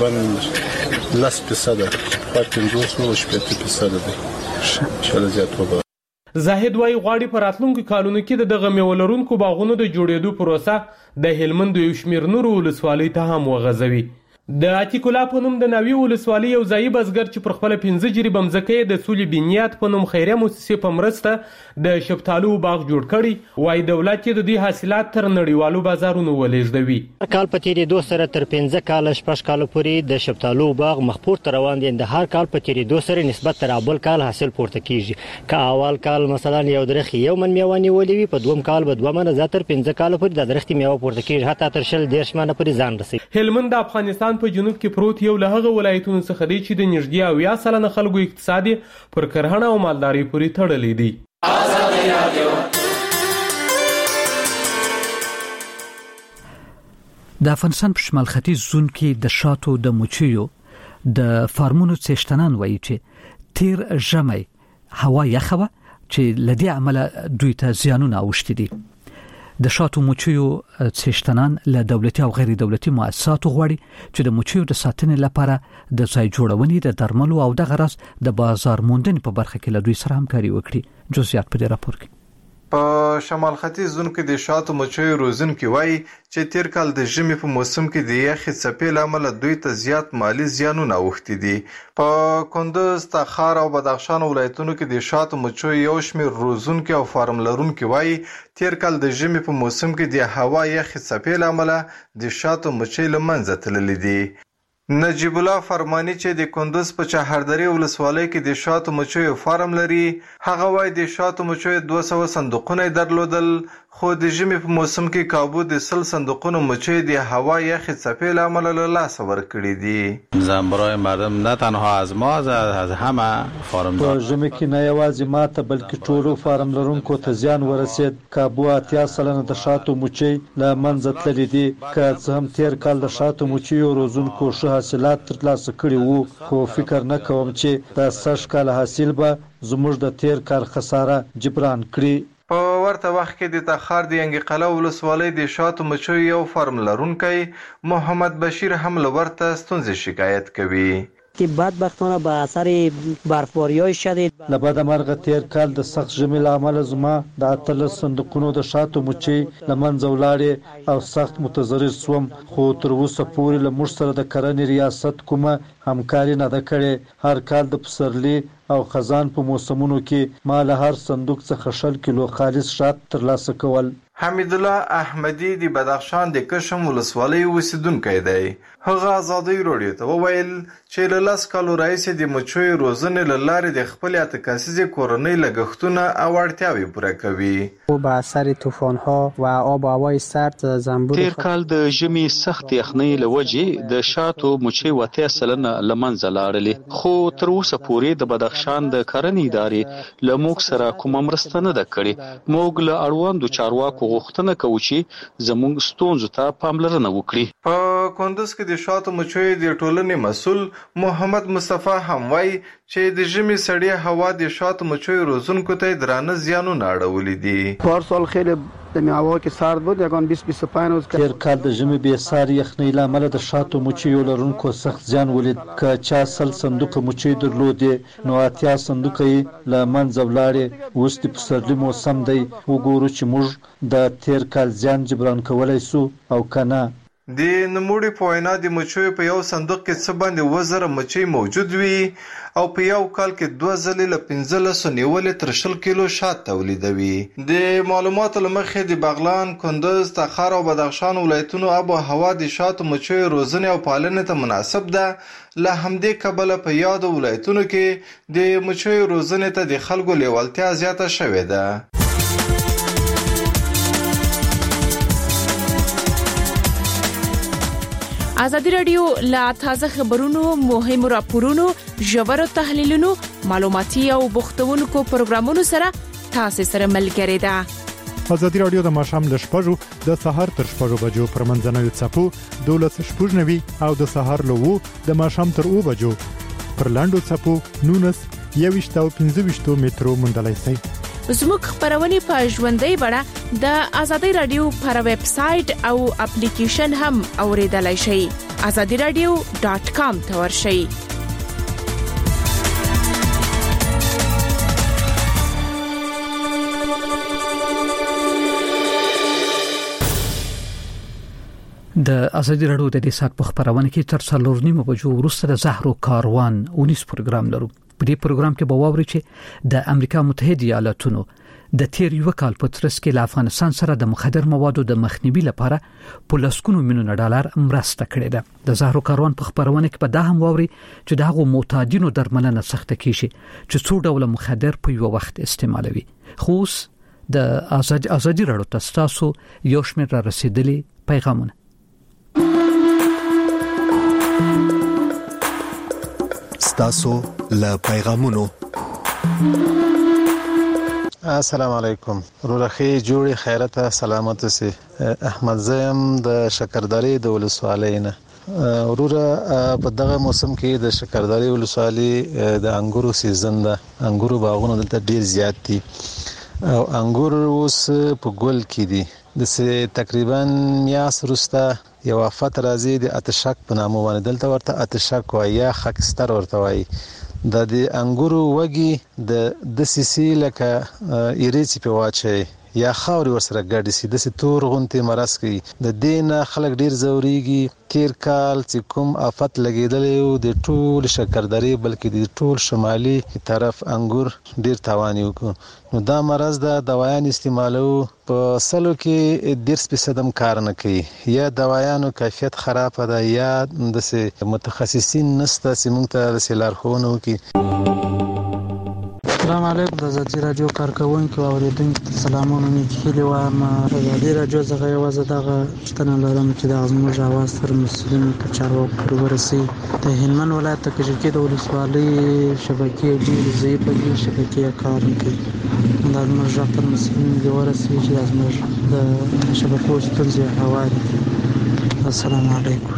تقریبا لس فیصده په پنځوس نو شپېته فیصده دی چې زیات وبا. زاهد وايي غواړي په راتلونکو کالونو کې د دغه میوه لرونکو باغونو د جوړېدو پروسه د هلمند یو شمېر نورو ولسوالیو ته هم وغځوي. د عتیق الله په نوم د ناوې ولسوالۍ یو ځایي بزګر چې پر خپله پنځه جریبه مځکه یې د سولې بنیاد په نوم خیریه موسسې په مرسته د شفتالو باغ جوړ کړی، وایي دولت یې د دوی حاصلات تر نړیوالو بازارونو ولېږدوي. هر کال په تېرېدو سره تر پنځه کاله شپږ کاله پورې د شفتالو باغ مخ پورته روان دی. د هر کال په تېرېدو سره نسبت تر بل کال حاصل پورته کیږي. که اول کال مثلا یو درخت یو من میوه نیولې وي، په دوم کال به دوه منه، زیاتر پنځه کاله پورې د درختې میوه پورته کیږي، حتی تر شل دېرش منه پورې ځان رسوي. هلمند د افغانستان په جنوب کې پروت یو له هغه ولایتونو څخه دی چې د نږدې اویا سلنه خلکو اقتصاد پر کرهڼه او مالدارۍ پورې تړلی دی. د افغانستان په شمال ختیځ زون کې د شاتو د مچیو د فارمونو څښتنان وایي چې تیر ژمی هوا یخه وه چې له دې امله دوی ته زیانونه اوښتي دي. د شاتو مچیو څښتنان له دولتي او غیر دولتي مؤسساتو غواړي چې د مچیو د ساتنې لپاره د ځای جوړونې، د درملو او دغه راز د بازار موندنې په برخه کې له دوی سره همکاري وکړي. جزئیات په دې راپور کې. په شمال ختیځ زون کې د شاتو مچیو روزونکي وایي چې تیر کال د ژمي په موسم کې د یخې څپې له امله دوی ته زیات مالی زیانونه اوښتي دي. په کندوز، تخار او بدخشان ولایتونو کې د شاتو مچیو یو شمېر روزونکي او فارم لرونکي وایي تیر کال د ژمي په موسم کې د هوا یخې څپې له امله د شاتو مچۍ له منځه تللي دي. نجیب الله فرمانی چې د کندوز په چهاردری ولسوالۍ کې د شاتو مچیو فارم لري، هغه وایي د شاتو مچیو دوه سوه صندوقونه درلودل، خو د ژمي په موسم کې کابو د سل صندوقونو مچۍ د هوا یخې څپې له امله له لاسه ورکړي دي. زن برای مردم نه تنها از ما از همه فارم په ژمي کې نه یوازې ما ته بلکې ټولو فارم لرونکو ته زیان ورسید. کابو اتیا سلنه د شاتو مچۍ له منځه تللي دي. که څه هم تیر کال د شاتو مچیو روزونکو ښه حاصلات ترلاسه کړي وو، خو فکر نه کوم چې د سږ کال حاصل به زموږ د تیر کال خساره جبران کړي. په ورته وخت کې د تخار د ینګي قلعه ولسوالۍ د شاتو مچیو یو فارم لرونکی محمد بشیر هم له ورته ستونزې شکایت کوي. که بدبختانه به اثر برفباری‌های شدید له بده مرغه تیر کال د سخت ژمي له امله زما د اتلس صندوقونو د شاتو مچۍ له منځه ولاړې او سخت متضرر شوم، خو تر اوسه پورې له موږ سره د کرنې ریاست کومه همکاري نه ده کړې. هر کال د پسرلي او خزان په موسمونو کې ما له هر صندوق څخه شل کیلو خالص شات ترلاسه کول. حمید الله احمدی د بدخشان د کشم ولسوالۍ اوسیدونکی دی. هغه ازادۍ راډیو ته وویل چې له لس کالو راهیسې د مچیو روزنې له لارې د خپلې اته کسیزې کورنۍ لګښتونه او اړتیاوې پوره کوي. با اثر طوفان‌ها و آب و هوای سرد زنبور تیر کال د ژمي سخت یخنۍ له وجې د شاتو مچۍ وته سلنه له منځه لاړلې، خو تر اوسه پورې د بدخشان د کرنې ادارې له موږ سره کومه مرسته نه ده کړې. موږ له اړوندو چارواکو غوښتنه کوو چې زموږ ستونزو ته پاملرنه وکړي. په کندز کې د شاتو مچیو د ټولنې مسؤل محمد مصطفی هم وایي چې د ژمي سړې هوا د شاتو مچیو روزونکو ته درانه زیانونه اړولي دي. پارسال خیلی دمی هوا که سرد بود یکان بیست بیست و پنج روز تیر کال د ژمي بې ساري یخنۍ له امله د شاتو مچیو لرونکو سخت زیان ولید. که چا سل صندوقه مچۍ درلودې نو اتیا صندوقه یې له منځه ولاړې. اوس د پسرلي موسم دی، وګورو چې موږ د تیر کال زیان جبران کولی سو او که نه. د نوموړي په وینا د مچیو په یو صندوق کې څه باندې اووه زره مچۍ موجود وي او په یو کال کې دوه ځلې له پنځلسو نیولې تر شل کیلو شات تولیدوي. د معلوماتو له مخې د بغلان، کندز، تخار او بدخشان ولایتونو آب و هوا د شاتو مچیو روزنې او پالنې ته مناسب ده. له همدې کبله په یادو ولایتونو کې د مچیو روزنې ته د خلکو لیوالتیا زیاته شوې ده. ازادي رادیو لا تازه خبرونو، مهمو راپورونو، ژورو تحلیلونو، معلوماتي او بوختونکو پروګرامونو سره تاسو سره ملګری ده. ازادي رادیو د ماښام له شپږو د سهار تر شپږو بجو پر منځنوي څپو دولس شپږ نوي او د سهار له وو د ماښام تر اوو بجو پر لاندو څپو نونس یويشت او پنځه ویشت مترو موندلای شئ. زموږ خبرونه په ژوندۍ بڼه د ازادي رادیو پر ویب سټ او اپلیکیشن هم اوریدلای شئ. azadi radio dot com ته ورشئ. د ازادي رادیو د دې سات په خبرونه کې تر څلور نیمه بجو وروسته د زهرو کاروان اونیس پروګرام لرو. په دې پروګرام کې به واوري چې د امریکا متحده ایالاتونو د تیر یو کال په ترڅ کې له افغانستان سره د مخدر موادو د مخنیوي لپاره په لسګونو میلیونه ډالر مرسته کړې ده. د زهرو کاروان په خبرونه کې به دا هم واوري چې دغه معتادینو درملنه سخته کیږي چې څو ډول مخدر په یو وخت استعمالوي. خو د ازادي ازادي رادیو تاسو یو شمېر را رسیدلي پیغامونه تاسو له پیغامونو. السلام علیکم. رورخي جوړي خیرته سلامت سي. احمد زیم د شکرداری د ولسوالۍ نه. وروره په دغه موسم کې د شکرداری ولسوالۍ د انګورو سیزن ده. انګورو باغونه دلته ډیر زیات دي او انګور اوس په ګل کې دي. د تقریبا میاس وروسته یو افت راځي د اتشک په نامه باندې، دلته ورته اتشک وایي یا خاکستر ورته وایي. د د انګورو وږي د د سیسی لکه ایریچ په واچي یا خاوري ورسره ګډ سي د ستور غونته مرز کوي. د دین خلک ډیر زوريږي. تیر کال چې کوم افت لګیدل د ټول شکرداري بلکې د ټول شمالي طرف انګور ډیر تاوان وکړ. نو دا مرز د دوايان استعمالو په سلو کې ډیر سپیڅدم کار نه کوي. یا دوايانو کیفیت خراب ده یا د متخصصین نسته چې موږ ته د لارښوونه وکړي. السلام علیکم. د ازادي رادیو کارکونکو او اوریدونکو سلامونه نیکهیله وایم. ازادي رادیو څخه یوازې دغه شتنه لرم چې د زموږ اواز تر مسلمانانو ته چارواکو پورې ورسي. د هلمند ولایت د کجکي د ولسوالۍ شبکې ډېرې ضعیفه دي، شبکې کار نه کوي. دا زموږ غږ تر مسلمانانو ته ورسي چې زموږ د شبکو ستونزې هواري. السلام علیکم.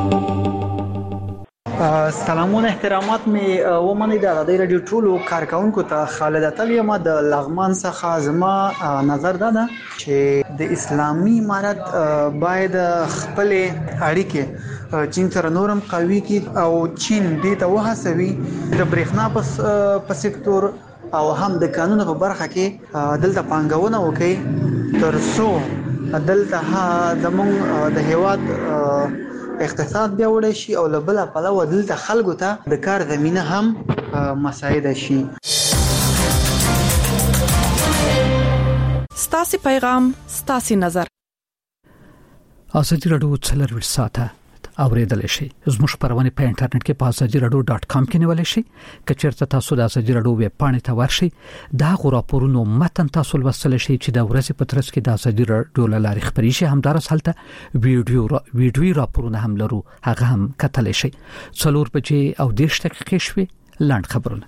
سلامونه احترامات می ومني د ازادي رادیو ټولو کارکونکو ته. خالد اتل یم د لغمان څخه. زما نظر دا ده چې د اسلامي امارت باید خپل اړیکې چین سره نورم قوي کړي او چین دې ته وهڅوي د برېښنا په سکتور او هم د قانون په برخه کې دلته پانګونه وکړي تر څو دلته زموږ د هیواد اقتصاد بیا وړي شي او له بل پلوه دلته خلکو ته د کار زمينه هم مساعده شي. ستاسو پیغام ستاسو نظر. ازادي رادیو څلور ساعته اوریدل شي. زموږ خبرونه په انټرنیټ کې په ازادي رادیو ډاټ کام کې نیول شي. کچېرته تاسو د ازادي رادیو ویب پاڼې ته ورشئ، دا غوړاپورونو متن تاسو لوستل شي چې د ورځې په ترڅ کې د ازادي رادیو لاري خبري شي. همدارس هلته ویډیو را ویډیو راپورونه هم لرو، هغه هم کتل شي. څلور بجې او دېرش دقیقې شوي. لاند خبرونه.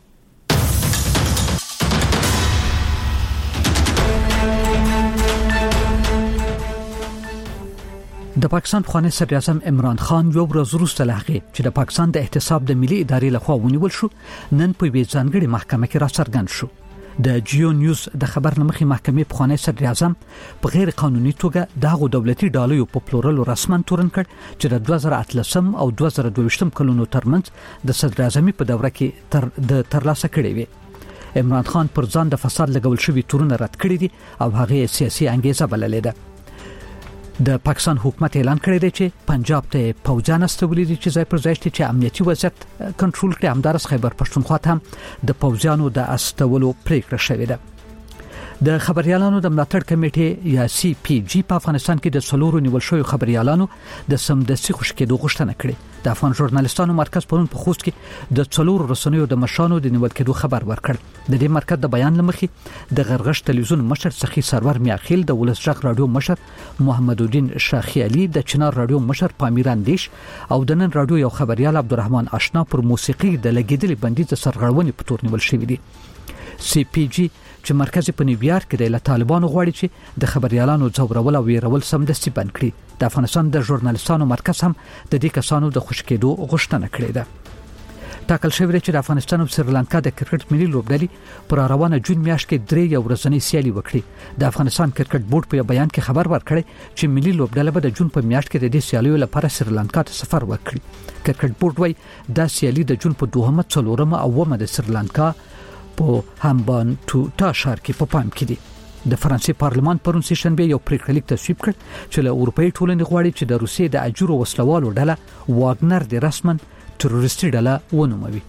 د پاکستان خواني صدر اعظم عمران خان یو ورځ وروسته لهغه چې د پاکستان د احتساب د ملي ادارې لخوا ونیول شو، نن په وی ځانګړي محکمه کې را څرګند شو. د جیو نیوز د خبر لمخې محکمې په خواني صدر اعظم په غیر قانوني توګه دغه دولتي ډالۍ په پلورل رسمن تورن کړ چې د دوه زره اتلسم او دوه زره دوه ویشتم کلونو ترمنځ د صدر اعظمي په دوره کې تر د ترلاسه کړي وي. عمران خان پر ځان د فساد لګول شوی تورونه رد کړی دي او هغه سیاسي انګیزه بللې ده. د پاکستان حکومت اعلان کړی دی چې پنجاب ته پوځان استولې دي چې ځای پر ځای چې امنیتي وضعیت کنټرول کړي. همدارس خیبر پښتونخوا ته هم د پوځانو د استولو پریکړه شوې ده. د خبريالانو د ملاتړ کمیټې یا سی پی جی په افغانستان کې د سلورو نیول شوی خبريالانو د سمدستي خوشکېدو غوښتنه کړې. د افغان ژورنالیستانو مرکز پرون په خوست کې د څلورو رسنیو د مشانو د نیول کېدو خبر ورکړ. د دې مرکز د بیان لمخې د غرغش تلویزیون مشر سخی سرور میاخیل، د ولس جغ رادیو مشر محمد الدین شاخی علي، د چنار رادیو مشر پامیران دیش او د نن رادیو یو خبريال عبدالرحمن آشنا پر موسیقي د لګیدلې بندیز سرغړونې په تور نیول شوې دي. سی پی جی چې مرکز په نیویارک کې د طالبانو غواړي چې د خبريالانو ځورول او ویرول سمدستي بند کړي. د افغانستان د ژورنالیستانو مرکز هم د دې کسانو د خوشکېدو غوښتنه کړې ده. ټاکل شوی چې د افغانستان او سریلانکا د کرکټ ملي لوبډلې پر روانه جون میاشت کې درې یو ورځنۍ سیالي وکړي. د افغانستان کرکټ بورډ په بیان کې خبر ورکړی چې ملي لوبډله به د جون په میاشت کې د دې سیالیو لپاره سریلانکا ته سفر وکړي. کرکټ بورډ وايي دا سیالي د جون په دوهمه څلورمه او اومه د سریلانکا په همبان ټوټا ښار کې په پام کې دي. د فرانسې پارلمان پرون سه شنبه یو پریکړه لیک تصویب کړ چې له اروپאי ټولنې غواړي چې د روسیې د اجورو وسلوالو ډله واګنر د رسمن تروریستي ډله ونوموي.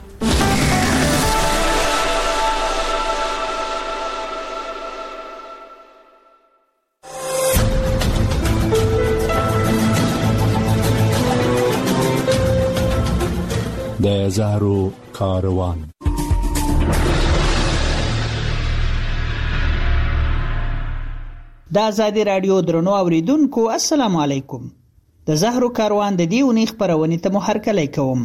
د زهرو کاروان. د ازادي رادیو درنو اوریدونکو السلام علیکم. د زهرو کاروان د دې اونۍ خبرونه ته محرکلای کوم.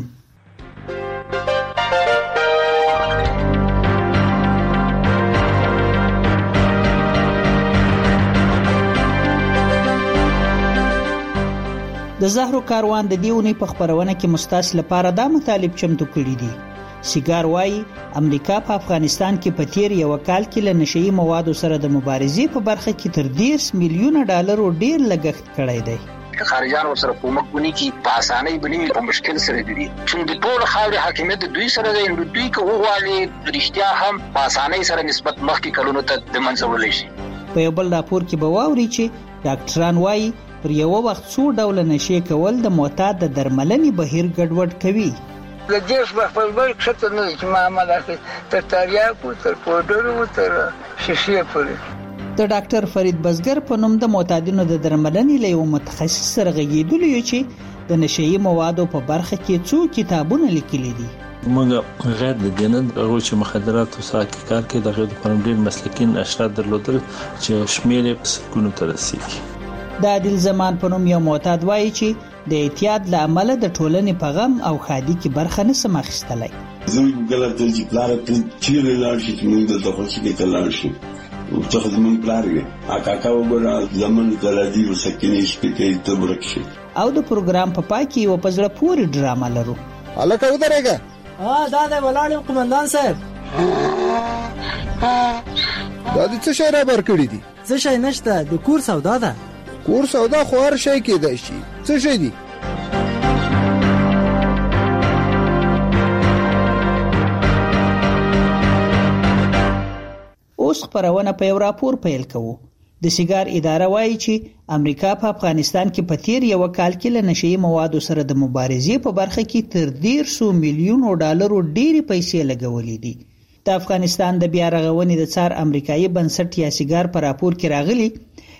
د زهرو کاروان د دې اونۍ په خبرونه کې مستاس لپاره دا مطالب چمتو کړی دي. سیګار وايي امریکا په افغانستان کې په تیر یو کال کې له نشئی موادو سره د مبارزې په برخه کې تر دېرش میلیونه ډالر ډیر لګښت کړی دی. خارجان سره کومک ونی کی په اسانۍ باندې په مشکل سره دي چې د ټول خاورې حاکمیت دوی سره دی. دوی کوه والی رښتیا هم په اسانۍ سره نسبت مخکې کلونو ته د منځورل شي. په یو بل راپور کې به واوري چې ډاکټران وايي پر یو وخت څو ډول نشي کول د معتاد د درملنې بهیر ګډوډ کوي. د دې په بل څه نه چې معاملې تر تریاکو تر پودرو تر شیشې پورې. د ډاکټر فرید بزګر په نوم د معتادینو د درملنې له یو متخصص سره غږیدلی چې د نشئی موادو په برخه کې څو کتابونه لیکلي دي. موږ غیر د دینن او چې مخدرات او ساکي کار کې د غیر پرمډین مسلکین اشرار درلودل چې شمیرې په سکونو تر رسیدي. د عادل زمان په نوم یو معتاد وایي چې د اعتیاد له امله د ټولنې په غم او خادي کې برخه نه سم اخیستلای. زه ګلر ته چې پلار ته چیرې لاړ شي چې موږ د تخصص کې تلل شي او څه زمون پلار یې اکاکا وګړه زمون تلادي وسکینې شپې ته ورکشي. او د پروګرام په پای کې یو پزړه پوری ډرامه لرو. الکه ودرېګه ها دا د ولاړ قومندان صاحب دا د څه شي را بر کړی دي؟ څه شي نشته، د کور سودا ده. کور سودا خو هر شي کېدای شي. څه شي دي؟ اوس خبرونه په یو راپور پیل کوو. د سیګار اداره وایي چې امریکا په افغانستان کې په تیر یو کال کې له نشئی موادو سره د مبارزې په برخه کې تر دېرش میلیونو ډالر ډېری پیسې لګولې دي. د افغانستان د بیا رغونې د څار امریکایي بنسټ یا سیګار په راپور کې راغلي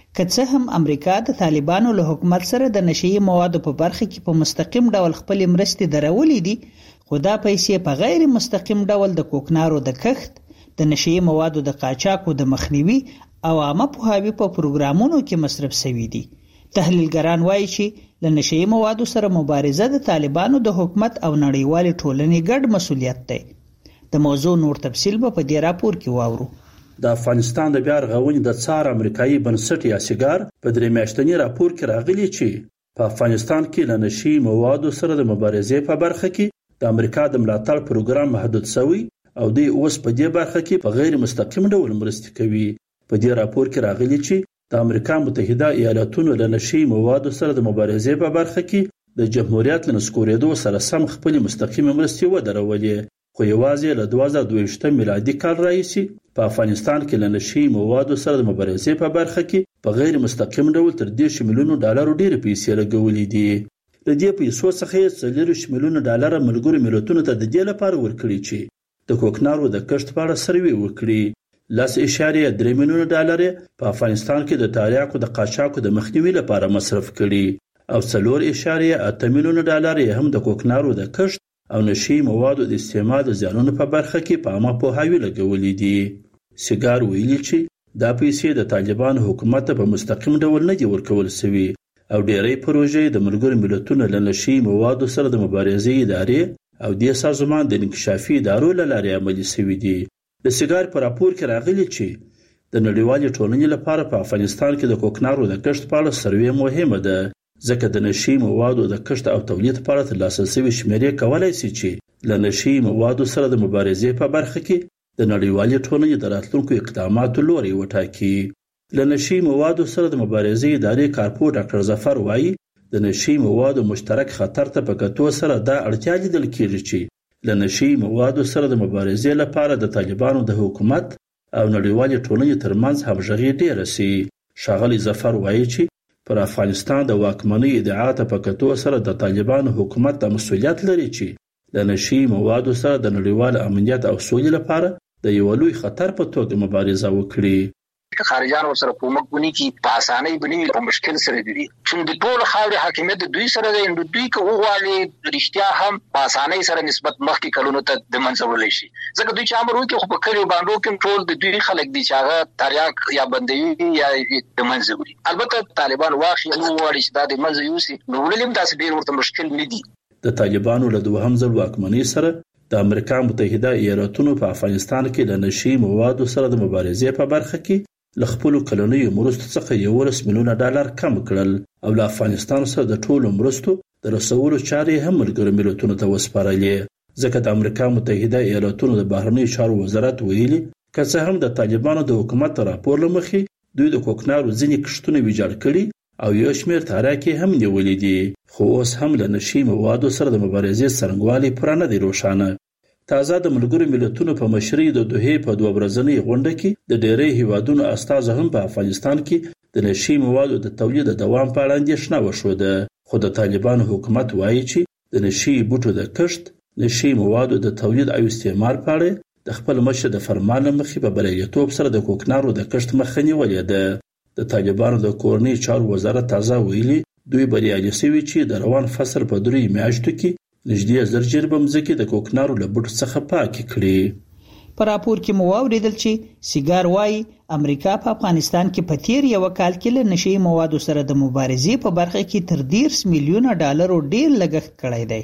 که څه هم امریکا د طالبانو له حکومت سره د نشئی موادو په برخه کې په مستقیم ډول خپل مرستې درولې دي، خو دا پیسې په غیر مستقیم ډول د کوکنارو د کښت، د نشئی موادو د قاچاقو د مخنیوي او عامه پوهاوي په پروګرامونو کې مصرف شوي دي. تحلیلګران وایي چې له نشئی موادو سره مبارزه د طالبانو د حکومت او نړیوالې ټولنې ګډ مسؤلیت دی. د موضوع نور تفصیل به په دې راپور کې واورو. د افغانستان د بیا رغونې د څار امریکایي بنسټ یا سیګار په درې میاشتني راپور کې راغلي چې په افغانستان کې له نشئی موادو سره د مبارزې په برخه کې د امریکا د ملاتړ پروګرام محدود شوی او دوی اوس په دې برخه کې په غیر مستقیم ډول مرسته کوي. په دې راپور کې راغلي چې د امریکا متحده ایالاتونو له نشئی موادو سره د مبارزې په برخه کې د جمهوریت له نسکورېدو سره سم خپل مستقیم مرستې ودرولې، خو یوازې له دوه زره دوه ویشت میلادي کال راهیسې په افغانستان کې له نشئی موادو سره د مبارزې په برخه کې په غیر مستقیم ډول تر دېرش میلیونو ډالرو ډېرې پیسې لګولې دي. له دې پیسو څخه یې څلوېښت میلیونه ډالر ملګرو ملتونو ته د دې لپاره ورکړي چې د کوکنارو د کښت په اړه سروې وکړي. لس اعشاریه درې میلیونه ډالر په افغانستان کې د تریاکو د قاچاقو د مخنیوي لپاره مصرف کړي او څلور اعشاریه اته میلیونه ډالر هم د کوکنارو د کښت او نشئی موادو د استعمال د زیانونو په برخه کې په عامه پوهاوي لګولې دي. سیګار ویلي چې دا پیسې د طالبانو حکومت په مستقیم ډول نه دي ورکول شوي او ډېری پروژې د ملګرو ملتونو له نشئی موادو سره د مبارزې ادارې او د سازمان د انکشافي ادارو له لارې عملي شوي دي. د سیګار په راپور کې راغلي چې د نړیوالې ټولنې لپاره په افغانستان کې د کوکنارو د کښت په اړه سروې مهمه ده، ځکه د نشئی موادو د کښت او تولید په اړه ترلاسه شوي شمیرې کولی شي چې له نشئی موادو سره د مبارزې په برخه کې د نړیوالې ټولنې د راتلونکو اقداماتو لوری وټاکي. له نشئی موادو سره د مبارزې ادارې کارپو ډاکټر ظفر وایي د نشئی موادو مشترک خطر ته په کتو سره دا اړتیا لیدل کېږي چې له نشئی موادو سره د مبارزې لپاره د طالبانو د حکومت او نړیوالې ټولنې ترمنځ همغږي ډېره شي. ښاغلی ظفر وایي چې پر افغانستان د واکمنۍ ادعا ته په کتو سره د طالبانو حکومت د مسؤلیت لري چې د نشئی موادو سره د نړیوال امنیت او سولې لپاره د یو لوی خطر په توګه مبارزه وکړي. خارجان ورسره کومک ونی کی په اسانۍ باندې په مشکل سره دي چې د ټول خاورې حاکمیت دوی سره دی، نو دوی که وغواړي رښتیا هم په اسانۍ سره نسبت مخکې کلونو ته د منځوړلی شي، ځکه دوی چې امر وکړي خو په کلیو باندې کې ټول د دوی خلک دي چې هغه تریاک یا بندوي یا د منځوړي. البته طالبان واخی نو وړي چې دا د منځ یوسي، نو ولیم تاسو ډیر ورته مشکل نه دي. د طالبانو له دوهم ځل واکمنۍ سره د امریکا متحده ایالاتونو په افغانستان کې له نشئی موادو سره د مبارزې په برخه کې له خپلو کلنیو مرستو څخه یولس میلیونه ډالر کم کړل او له افغانستان سره د ټولو مرستو د رسولو چارې هم ملګرو ملتونو ته وسپارلې، ځکه د امریکا متحده ایالاتونو د بهرنیو چارو وزارت ویلي که څه هم د طالبانو د حکومت راپور له مخې دوی د کوکنارو ځینې کښتونه ویجاړ کړي او یو شمېر تاریاکې هم نیولې دي، خو اوس هم له نشئی موادو سره د مبارزې څرنګوالی پوره نه دی روښانه. تازه د ملګرو ملتونو په مشرۍ د دوحې په دوه ورځنۍ غونډه کې د ډېری هیوادونو استازو هم په افغانستان کې د نشئی موادو د تولید د دوام په اړه اندېښنه وښوده، خو د طالبانو حکومت وایي چې د نشئی بوټو د کښت، نشئی موادو د تولید او استعمال په اړه د خپل مشر د فرمان له مخې په بریالیتوب سره د کوکنارو د کښت مخه نیولې ده. د طالبانو د کورنۍ چارو وزارت تازه ویلي دوی بریالي شوي چې د روان فصل په دریو میاشتو کې نږدې زر جریبه مځکې د کوکنارو له بوټو څخه پاکې کړي. په راپور کې مو واوریدل چې سیګار وایي امریکا په افغانستان کې په تیر یو کال کې له نشئی موادو سره د مبارزې په برخه کې تر دېرش میلیونه ډالرو ډیر لګښت کړی دی.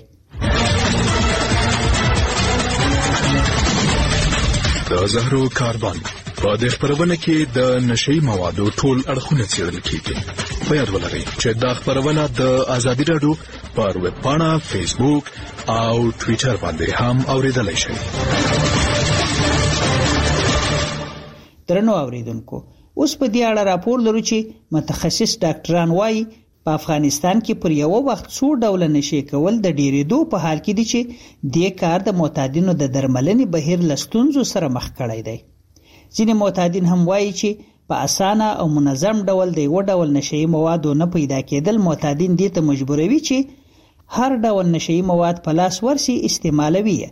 د زهرو کاربن په دې خبرونه کې د نشئی موادو ټول اړخونه څېړل کیږي. په یاد ولرئ چې دا خبرونه د ازادي راډیو پر ویب پاڼه، فیسبوک او ټویټر باندې هم اوریدلای شئ. درنو اوریدونکو، اوس په دې اړه راپور لرو چې متخصص ډاکټران وایي په افغانستان کې پر یو وخت څو ډول نشي کول د ډیرېدو په حال کې دي چې د کار د معتادینو د درملنې بهیر لستونزو سره مخ کړی دی. ځینې معتادین هم وایي چې په اسانه او منظم ډول د یو ډول نشئی موادو نه پیدا کېدل معتادین دې ته مجبوروي چې هر ډول نشئی مواد په لاس ورسي استعمالوي،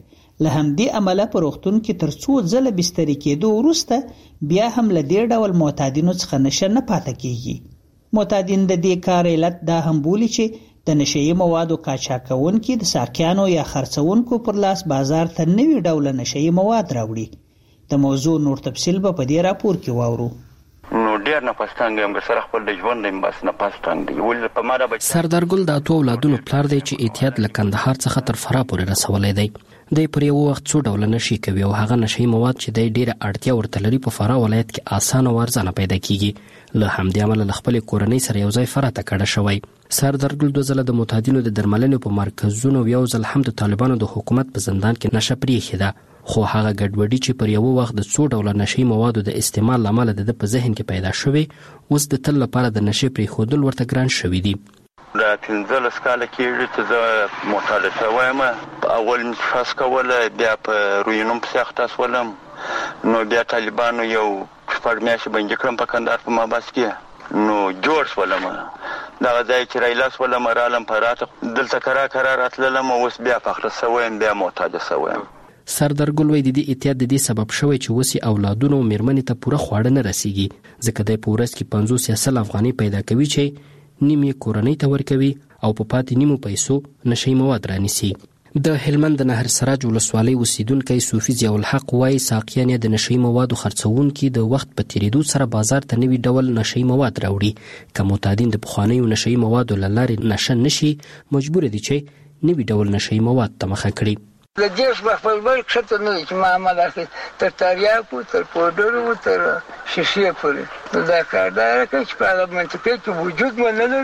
له همدې امله په روغتون کې تر څو ځله بستري کېدو وروسته بیا هم له دې ډول معتادینو څخه نشه نه پاتې کیږي. معتادین د دې کار علت دا هم بولي چې د نشهیي موادو قاچاقونکي د ساقیانو یا خرڅونکو پر لاس بازار ته نوي ډول نشهیي مواد راوړي. د موضوع نور تفصیل به په دې راپور کې واورو. نو ډیر نه پښتنګ هم سره خپل د ژوند د بس نه پښتنګ دی ول په ماره بچ سردار ګل د اتو اولادونو پلار دی چې احتیاط له کندهار څخه تر فراه پورې رسولې دی. د پر یو وخت څو ډول نشي کوي او هغه نشي مواد چې د ډیره اړتیا ورته لري په فراه ولایت کې اسانه ورزنه پیدا کیږي. له همدې عمل خپل کورنۍ سره یو ځای فراه ته کډه شوی. سردار ګل د زله د متعدینو د درملنې په مرکزونو یو ځل هم د طالبانو د حکومت په زندان کې نشه پریخي ده. خو هغه ګډوډي چې پر یو وخت د څو ډول نشي موادو د استعمال لامل د په ذهن کې پیدا شوی اوس د تل لپاره د نشي پرې خودل ورته ګران شوی دی. د پنځل سکاله کې چې زه مطالعه وایم اول مفاس کوله بیا په روینوم په سختاس ولم نو بیا طالبانو یو فرمیاش باندې کړم په کندهار په ماباس کې نو جورج ولم دا ځای چې رایلاس ولم رالم پراته دلته کرا کرا راتللم اوس بیا فخر سویم بیا معتاد سویم. سردار ګل وای د دې احتیاط د دې سبب شوی چې وسی اولادونو او میرمنې ته پوره خواړه نه رسیږي ځکه د پورس کې پنځوس یا سل افغاني پیدا کوي چې نیمه کورنۍ ته ورکوي او په پاتې نیمو پیسو نشي مواد رانیسي. د هلمند د نهر سراج ولسوالۍ اوسیدونکو صوفي ضیاء الحق وای ساقیان د نشي موادو خرڅونکو د وخت په تیریدو سره بازار ته نوي ډول نشي مواد راوړي. کوم معتادین د بخوانیو نشي موادو لاره نشه نشي مجبور دي چې نوي ډول نشي مواد ته مخه کړي. د دې په خپل بل کښته نه چې ما عمل اخلي تر تریاکو تر پودرو تر شیشې پورې دا کار دا کوي چې په منطقه کې وجود مو نه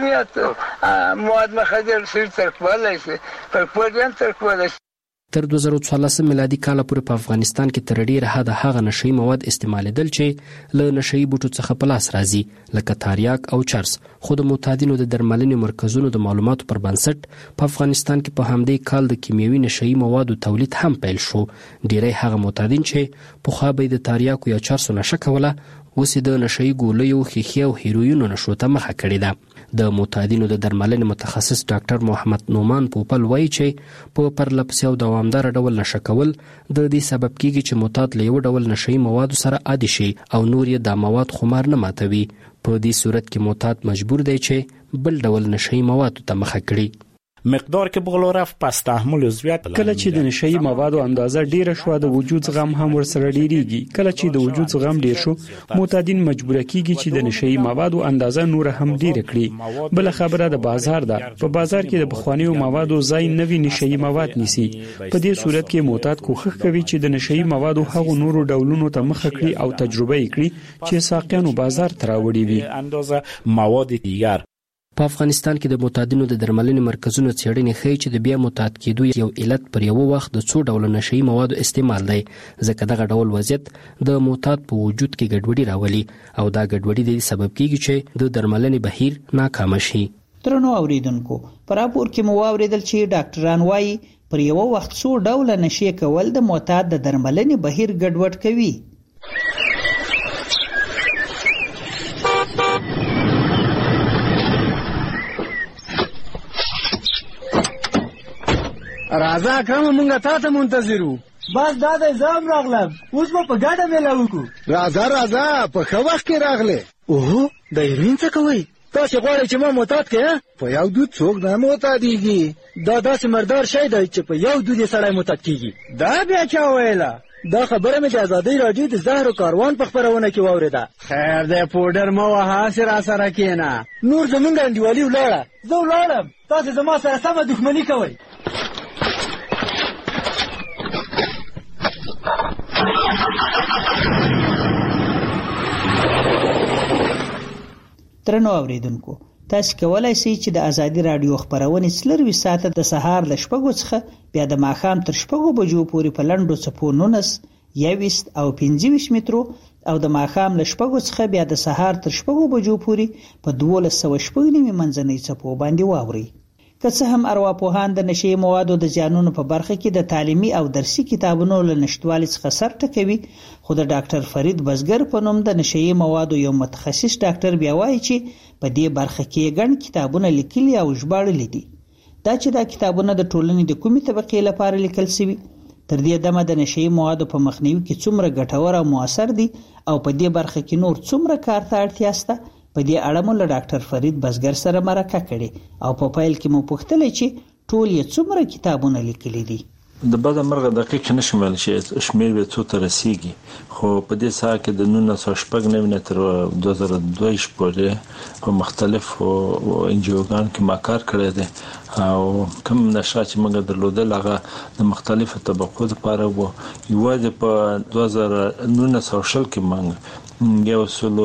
لري مواد مخدر سر تر کولای شي پر پودران تر کولای شي. تر دوه زره څوارلس میلادي کال پورې په افغانستان کې تر ډیره حد هغه نشي مواد استعمالیدل چې له نشي بوټو څخه په لاس راځي لکه تاریاک او چرس. خو د معتادینو د درملنې مرکزونو د معلوماتو پر بنسټ په افغانستان کې په همدې کال د کیمیاوي نشي موادو تولید هم پیل شو. ډیری هغه معتادین چې په خو به د تاریاکو یا چرسو نشه کوله اوس د نشي ګولیو خيخي او هیروین نشو ته مخه کړې ده. د معتادینو د درملنې متخصص ډاکټر محمد نومان پوپل وایي چې په پرلپسې او دوامدار ډول نشه کول د دې سبب کیږي چې معتاد له یو ډول نشي موادو سره عادي شي او نور یې د مواد خمار نه ماتوي. په دې صورت کې معتاد مجبور دی چې بل ډول نشي موادو ته مخه کړي. مقدار که بغلو رفت پس تحمل عضویت کله چې د نشئی موادو اندازه ډیره شو د وجود زغم هم ورسره ډیریږي. کله چې د وجود زغم ډیر شو معتادین مجبور کیږي چې د نشئی موادو اندازه نور هم ډیره کړي. بل خبره د بازار ده. په بازار کې د بخوانیو موادو ځای نوي نشئی مواد نیسي. په دې صورت کې معتاد کوښښ کوي چې د نشئی موادو هغو نورو ډولونو ته مخه کړي او تجربه یې کړي چې ساقیانو بازار ته راوړي وي. اندازه مواد دیگر په افغانستان کې د معتادینو د درملنې مرکزونو څېړنې ښیي چې د بیا معتاد کېدو یو علت پر یو وخت د څو ډول نشئی موادو استعمال دی ځکه دغه ډول وضعیت د معتاد په وجود کې ګډوډي راولي او دا ګډوډي د سبب کیږي چې د درملنې بهیر ناکام شي. ترنو اوریدونکو پر راپور کې مو واوریدل چې ډاکټران وایي پر یو وخت څو ډول نشي کول د معتاد د درملنې بهیر ګډوډ کوي. راځه اکرم مونږه تا ته منتظر وو. بس دا د ځام راغلم اوس په ګډه میله وکړو. راځه راځه په ښه وخت کې راغله. اوه د هیروین څه کوي؟ تاسو غواړئ چې ما معتاد کړئ؟ په یو دود څوک نه معتادیږي. دا داسې مردار شی دی چې په یو دود یې سړی معتاد کیږي. دا بیا چا ویله؟ دا خبره مې د ازادۍ راډیو د زهرو کاروان په خپرونه کې واورېده. خیر دی پوډر مه وهه هسې را سره کښېنه. نور زمونږ انډیوالي ولاړه. زه ولاړم تاسې زما سره سمه دښمني کوئ. ترنو اوریدونکو تاسو کولای شئ چې د ازادي رادیو خبرونه څلروي ساعته د سهار ل شپږو څخه بیا د ماښام تر شپږو بجو پورې په لنډو څپو نونس یويست او پنځه ویشت مترو او د ماښام ل شپږو څخه بیا د سهار تر شپږو بجو پورې په دولس سوه شپږ نیمه منځنۍ څپو باندې واوري. که څه هم ارواپوهان د نشي موادو د زیانونو په برخه کې د تعلیمي او درسي کتابونو له نشټوالي څخه سر ټکوي خو د ډاکټر فرید بزګر په نوم د نشي موادو یو متخصص ډاکټر بیا وایي چې په دې برخه کې ګڼ کتابونه لیکلي او ژباړلي دي. دا چې دا کتابونه د ټولنې د کومې طبقې لپاره لیکل شوي تر دې دمه د نشئی موادو په مخنیوي کې څومره ګټور او موثر دي او په دې برخه کې نور څومره کار ته اړتیا شته، په دې اړه مو له ډاکټر فرید بزګر سره مرکه کړې او په پیل کې مو پوښتنه چې ټول یې څومره کتابونه لیکلي دي. د بده مرغه دقیق نشم ویل چې شمیر به څو ته رسیږي، خو په دې ساعت کې د نولس سوه شپږ نوي تر دوه زره دوه پورې په مختلفو انجیوګانو کې ما کار کړی دی او کوم نشرات چې موږ درلودل هغه د مختلفو طبقو لپاره وو. یوازې په دوه زره نولس او شل کې موږ یو سلو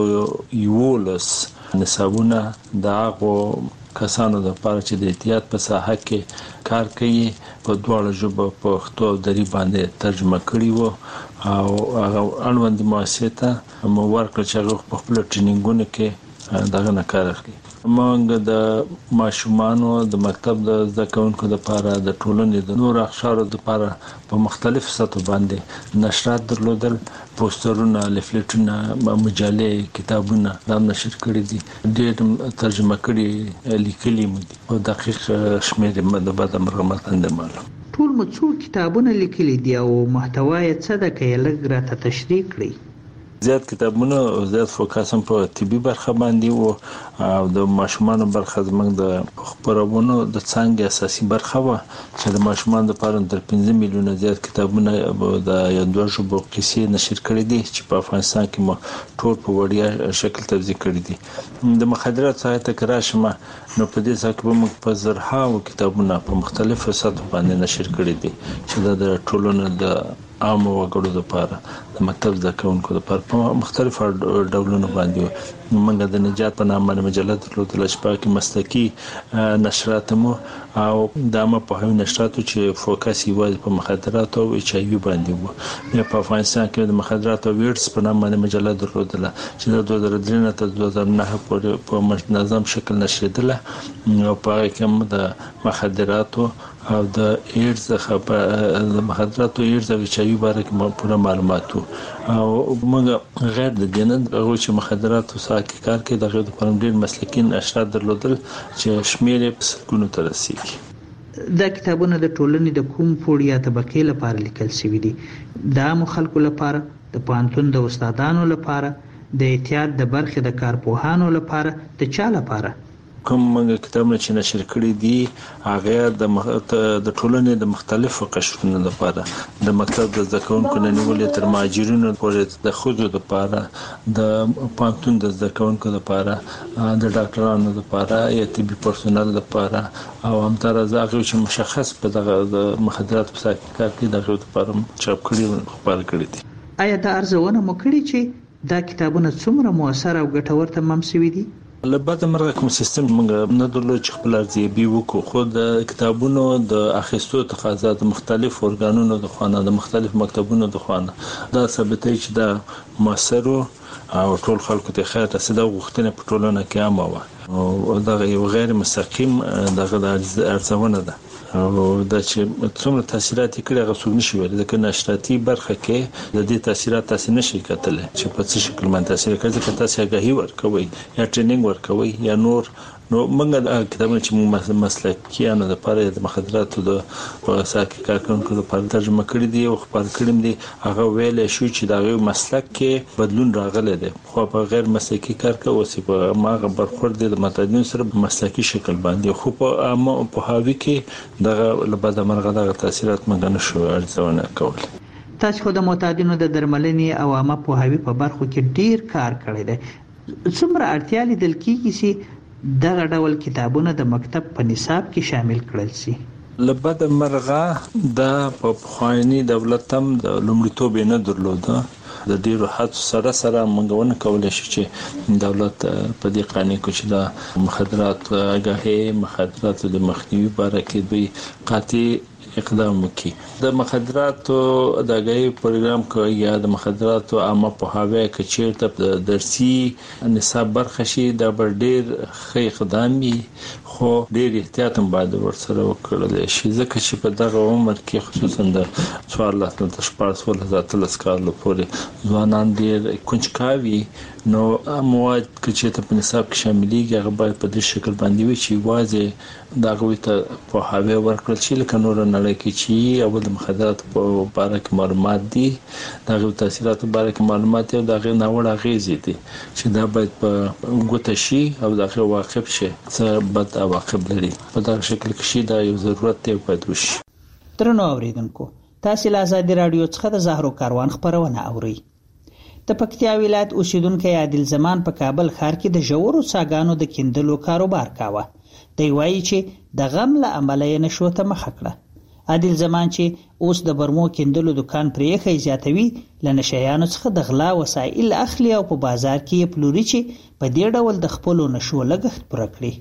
یولس نصابونه د هغو کسانو د لپاره چې د احتیاط په ساحه کې کار کوي په دواړو ژبو پښتو او دري باندې ترجمه کړي وو او هغه اړوند مؤسسه مو ورکړ چې هغه په خپل ټریننګونو کې دغه نه کار اخلي. موږ د ماشومانو د مکتب د زده کوونکو لپاره د ټولنې د نور اقشارو لپاره په مختلف سطحو باندې نشرات درلودل، پوسټرونه، لیفلیټونه، مجلې، کتابونه دا نشر کړي دي، ډېر ترجمه کړي لیکلي مو دي او دقیق شمیر د بعد مرغمت نه معلوم. ټول مو څو کتابونه لیکلي دي او محتوا یې څه ده کې لږ راته تشریح کړئ. زیات کتابونه او زیات فوکس هم په طبي برخه باندې وو او د ماشومانو برخه زموږ د خبرونو د څنګه اساسي برخه و چې د ماشومانو لپاره تر پنځه میلیونه زیات کتابونه د یوه ژبه قصې نشر کړي دي چې په افغانستان کې مو ټول په وړیا شکل توزیع کړي دي. د مخدرات سایت کراشمه نو په دې ځکه به موږ په زرهاو کتابونه په مختلفو سطحو باندې نشر کړي دي چې د ټولنې د عام وګړو لپاره د مکتب زده کوونکو لپاره په مختلفو ډولونو باندې موږ د نجات په نامه مجله درلودله چې پکې مسلکي نشرات مو او د عامه پوهاوي نشراتو چې فوکس یې په مخدرات او ایچ آی وي باندې وو. په افغانستان کې د مخدرات او ویډز په نامه مجله درلودله چې د دوه زره درې تر دوه زره نهه پورې په منظم شکل نشریدله او په هغه کې د مخدراتو او د ایډز څخه د مخدراتو ایډز او ایچ آی وي باره کې پوره معلومات او موږ غیر د دینه هغه چې مخدراتو ساکي کار کوي دغه د پرمډیر مسلکین اشرات درلودل چې شمیر په سلګونو ته رسیږي. دا کتابونه د ټولنې د کوم پوړ یا طبقې لپاره لیکل شوي دي؟ د عام خلکو لپاره، د پوهنتون د استادانو لپاره، د احتیاط د برخې د کارپوهانو لپاره، د چا لپاره؟ کوم موږ کتابونه چې نشر کړي دي هغه د مخ... د ټولنې د مختلفو قشرونو لپاره، د مکتب د زده کوونکو نه نیولې تر مهاجرینو پورې، د ښځو لپاره، د پوهنتون د زده کوونکو لپاره، د ډاکټرانو لپاره یا طبي پرسونل لپاره او همدارنګه هغه چې مشخص په دغه د مخدرات په ساکي کار کې دغه لپاره چاپ کړي خبر کړي دي. آیا دا ارزونه مو کړې چې دا کتابونه څومره موثر او ګټور تمام شوي دي؟ لبعد مرغه کوم سیستم موږ نه درلود چې خپل ارزیابي وکړو، خو د کتابونو د اخیستو تقاضا د مختلف ارګانونو د خوانه د مختلف مکتبونو د خوانه دا ثابتوي چې دا موثر او ټول خلکو ته خیر رسیدو غوښتنه په ټولنه کې عامه و او دا یو غیر مستقیم دغه د ارزونه ده او دا چې څومره تاثیرات کړي هغه څوک نشي ویل، ځکه نشراتي برخه کې د دې تاثیرات تاسو نشي کتلی چې په څه شکل باندې تاثیر کوي، ځکه تاسو هغه ورکوي یا ټریننګ ورکوي یا نور نو موږ کتابونه چې موږ مسلکیانو لپاره د مخدراتو د ساکي کارکونکو لپاره ترجمه کړي دي او خبر کړم دي هغه ویل شو چې دا یو مسلک کې بدلون راغلی دی، خو په غیر مسلکي کار کې اوسې په ماغه برخورد د متدین سره مسلکي شکل باندې، خو په عامه په هاوی کې دغه لبد مرغه دغه تاثیرات موږ نشو ارزونه کول. تاسو خو د معتادینو د درملنې او عامه پوهاوی په برخو کې ډیر کار کړی دی، څومره اړتیا لیدل کیږي چې دغه ډول کتابونه د مکتب په نصاب کې شامل کړل شي؟ لبد مرغه د په خواني دولت هم د لومړیتوب نه درلوده، د ډیرو حد سره سره منګونه کولای شي چې دولت په دې قانون کې چې د مخدرات آگاهي مخدرات د مخنیوي باره کې دوی قاطع اقدام وکړي. د مخدراتو د آگاهي پروګرام کې یا د مخدراتو عامه پوهاوی کې چیرته د درسي نصاب برخه شي دا بر ډیر ښه اقدام وي، خو ډیر احتیاط هم باید ورسره وکړل شي، ځکه چې په دغه عمر کې خصوصا د څوارلس نه شپږ ولس اتلس کالو پورې ځوانان ډیر کنجکاوي، نو مواد چې ته په نصاب کې شاملېږي هغه باید په دې شکل باندې وي چې واځي دا غوي ته په هاوی ورکړل شي لکه نور نه ملکی چې او د مخدرات په اړه کې معلومات دي دغه تاثیرات په اړه کې معلومات او دغه ناوړه اغیزې دي چې دا باید په ګوته شي او دغه واقف شي څه بد عواقب لري په دغه شکل کې شي دا یو ضرورت دی باید وشي. ترنو اوریدونکو تاسو له آزادي رادیو څخه د زهرو کاروان خبرونه اورئ. د پکتیا ولایت اوسیدونکو عادل زمان په کابل ښار کې د ژورو څاګانو د کیندلو کاروبار کاوه. دی وایي چې د غم له امله یې نشو ته مخ کړه. عادل زمان چې اوس د برمو کیندلو دکان پرېخي زیاتوي لنشيانو څخه د غلا وسایل اخلي او په بازار کې پلوري چې په دې ډول د خپل نشو لګښت پوره کړي.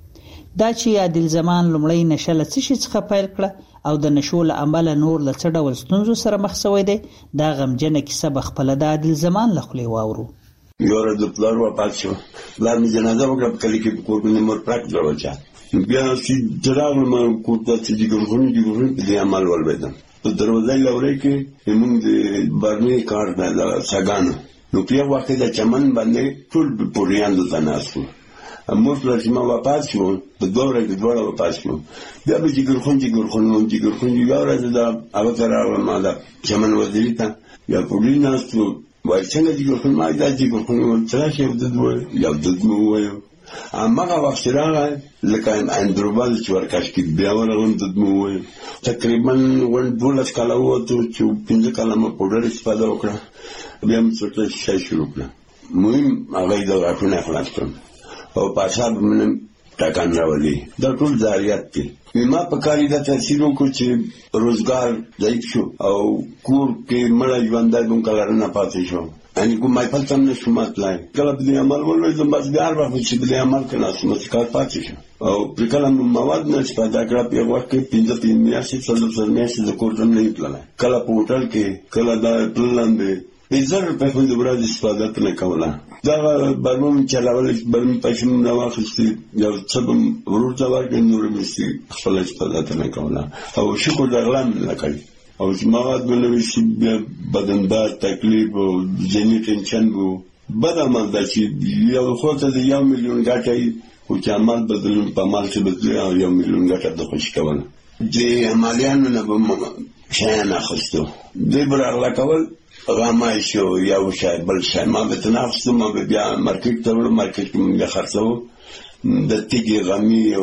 دا چې عادل زمان لمړی نشه له څه څخه پیل کړه او د نشو له امله نور له څه ډول ستونزو سره مخ شوی دی دا غمجنه کیسه به خپل د عادل زمان له خولې واورو. یو ورځ د پلار وفات شو. پلار مې جنازه وکړه په کلي کې په کور کې مور پراک دروازه بیا چې دراغ ما کوم ته چې ګورغونی دی ګورغونی په دې عمل ولویدم په دروازه لوري کې موږ د برني کار د ساګانو نو په وخت د چمن باندې ټول پوریان د تناسو مور پلار چې ما وفات شو په دوره کې دوره وفات شو بیا به چې ګورغون چې ګورغون چې ګورغون یو ورځ دا هغه سره ما د چمن وزیری ته یا پولیس نو وای څنګه چې ګورغون ما دا چې ګورغون ترشه یو د دوه یو د دوه اماغه وخت راغی لکه اندروبال چې ورکاش کې بیا ورغون د دوه تقریبا ون دولس کاله وته چې پنځه کاله ما پودر استفاده وکړه بیا موږ څه شي شروع کړه مهم هغه د غاښونو خلاص کړم او پاشا بمنم ټاکان راولي دا ټول ضرورت دي. ما په کاری دا تاثیر وکړ چې روزګار ضعیف شو او کور کې مړ ژوندای دوم کلر نه پاتې شو ان کوم مای په تم نه شو ماتلای کله په دې عمل ولوي زم بس بیا ورته چې په دې عمل کې ناس مسکار پاتې شو او په کله مواد نه استفاده کړه په وخت کې پنځه پنځه میاشتې څلور څلور میاشتې د کور ته نه تلل کله په هوټل کې کله دا پلان بزر په خو د ورځ استفاده نه کوله دا برمم چلاول برم پښم نه واخستي یو څه ورته ورګ نور مستي خپل استفاده نه کوله او شکر درلان لکه او زماغت بنوي چې بدنبار تکلیف او ځینې ټینشن وو بدامل د چې یو خاطر د یو میلیون ګټي او چې عمل بدلون په مال څه بدل او یو میلیون ګټه د خوش کول د عملیانو نه به شان اخستو د برغلا کول غامای شو یو شای بل شای ما به تنافسو ما به بیا مارکیټ ته ورو مارکیټ کې موږ خرڅو د تیګي غامي او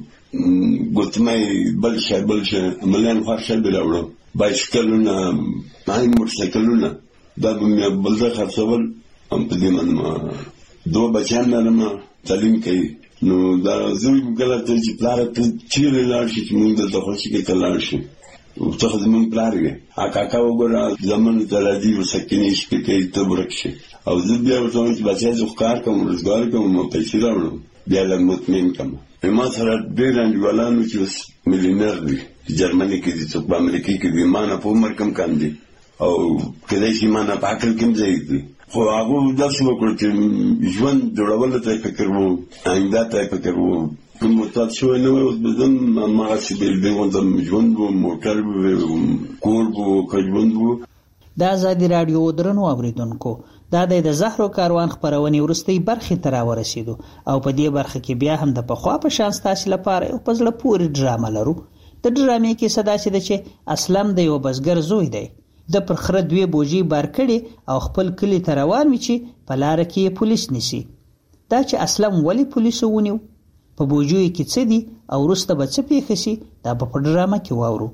ګوتمای بل شای بل شای مليان خرڅه بلاوړو بایسکلونه مای موټرسایکلونه دا به بل ځای خرڅول هم په دې باندې دوه بچیان لرم تعلیم کوي نو دا زوی ګلته چې پلار ته چیرې لاړ شي چې موږ د خوشي کې تلل شي او څه د موږ پلار یې اکاکا وګوره زمون ته راځي وسکینې شپې کې ته ورکشي او زه بیا ورته چې بچا زه کار کوم روزګار کوم مو پیسې راوړم بیا له مطمئن کوم ما سره ډېر انډیوالانو چې ملینر دي جرمني کې دي څوک په امریکا کې دي ما نه په عمر کم کم دي او کله چې ما نه په عقل کې ځای دي خو هغه داسې وکړ چې ژوند جوړول ته فکر وو آینده ته فکر وو کوم تاسو نه اوس بدن ما چې بل دغه ژوند وو موټر وو کور وو کژوند وو. د آزادي رادیو درنو اوریدونکو دا د زهرو کاروان خبرونه ورستۍ برخه تر ورسېدو او په دې برخه کې بیا هم د پخوا په شان ستاسو لپاره یو پزله پوری ډرامه لرو. د ډرامې کې صدا چې چې اسلم د یو بزګر زوی دی د پرخره دوی بوجي بار کړي او خپل کلی ته روان وي چې په لار کې پولیس نیسي. دا چې اسلم ولی پولیس ونیو په بوجوي کې څه دي او ورسته به څه پیښ شي دا په ډرامه کې واورو.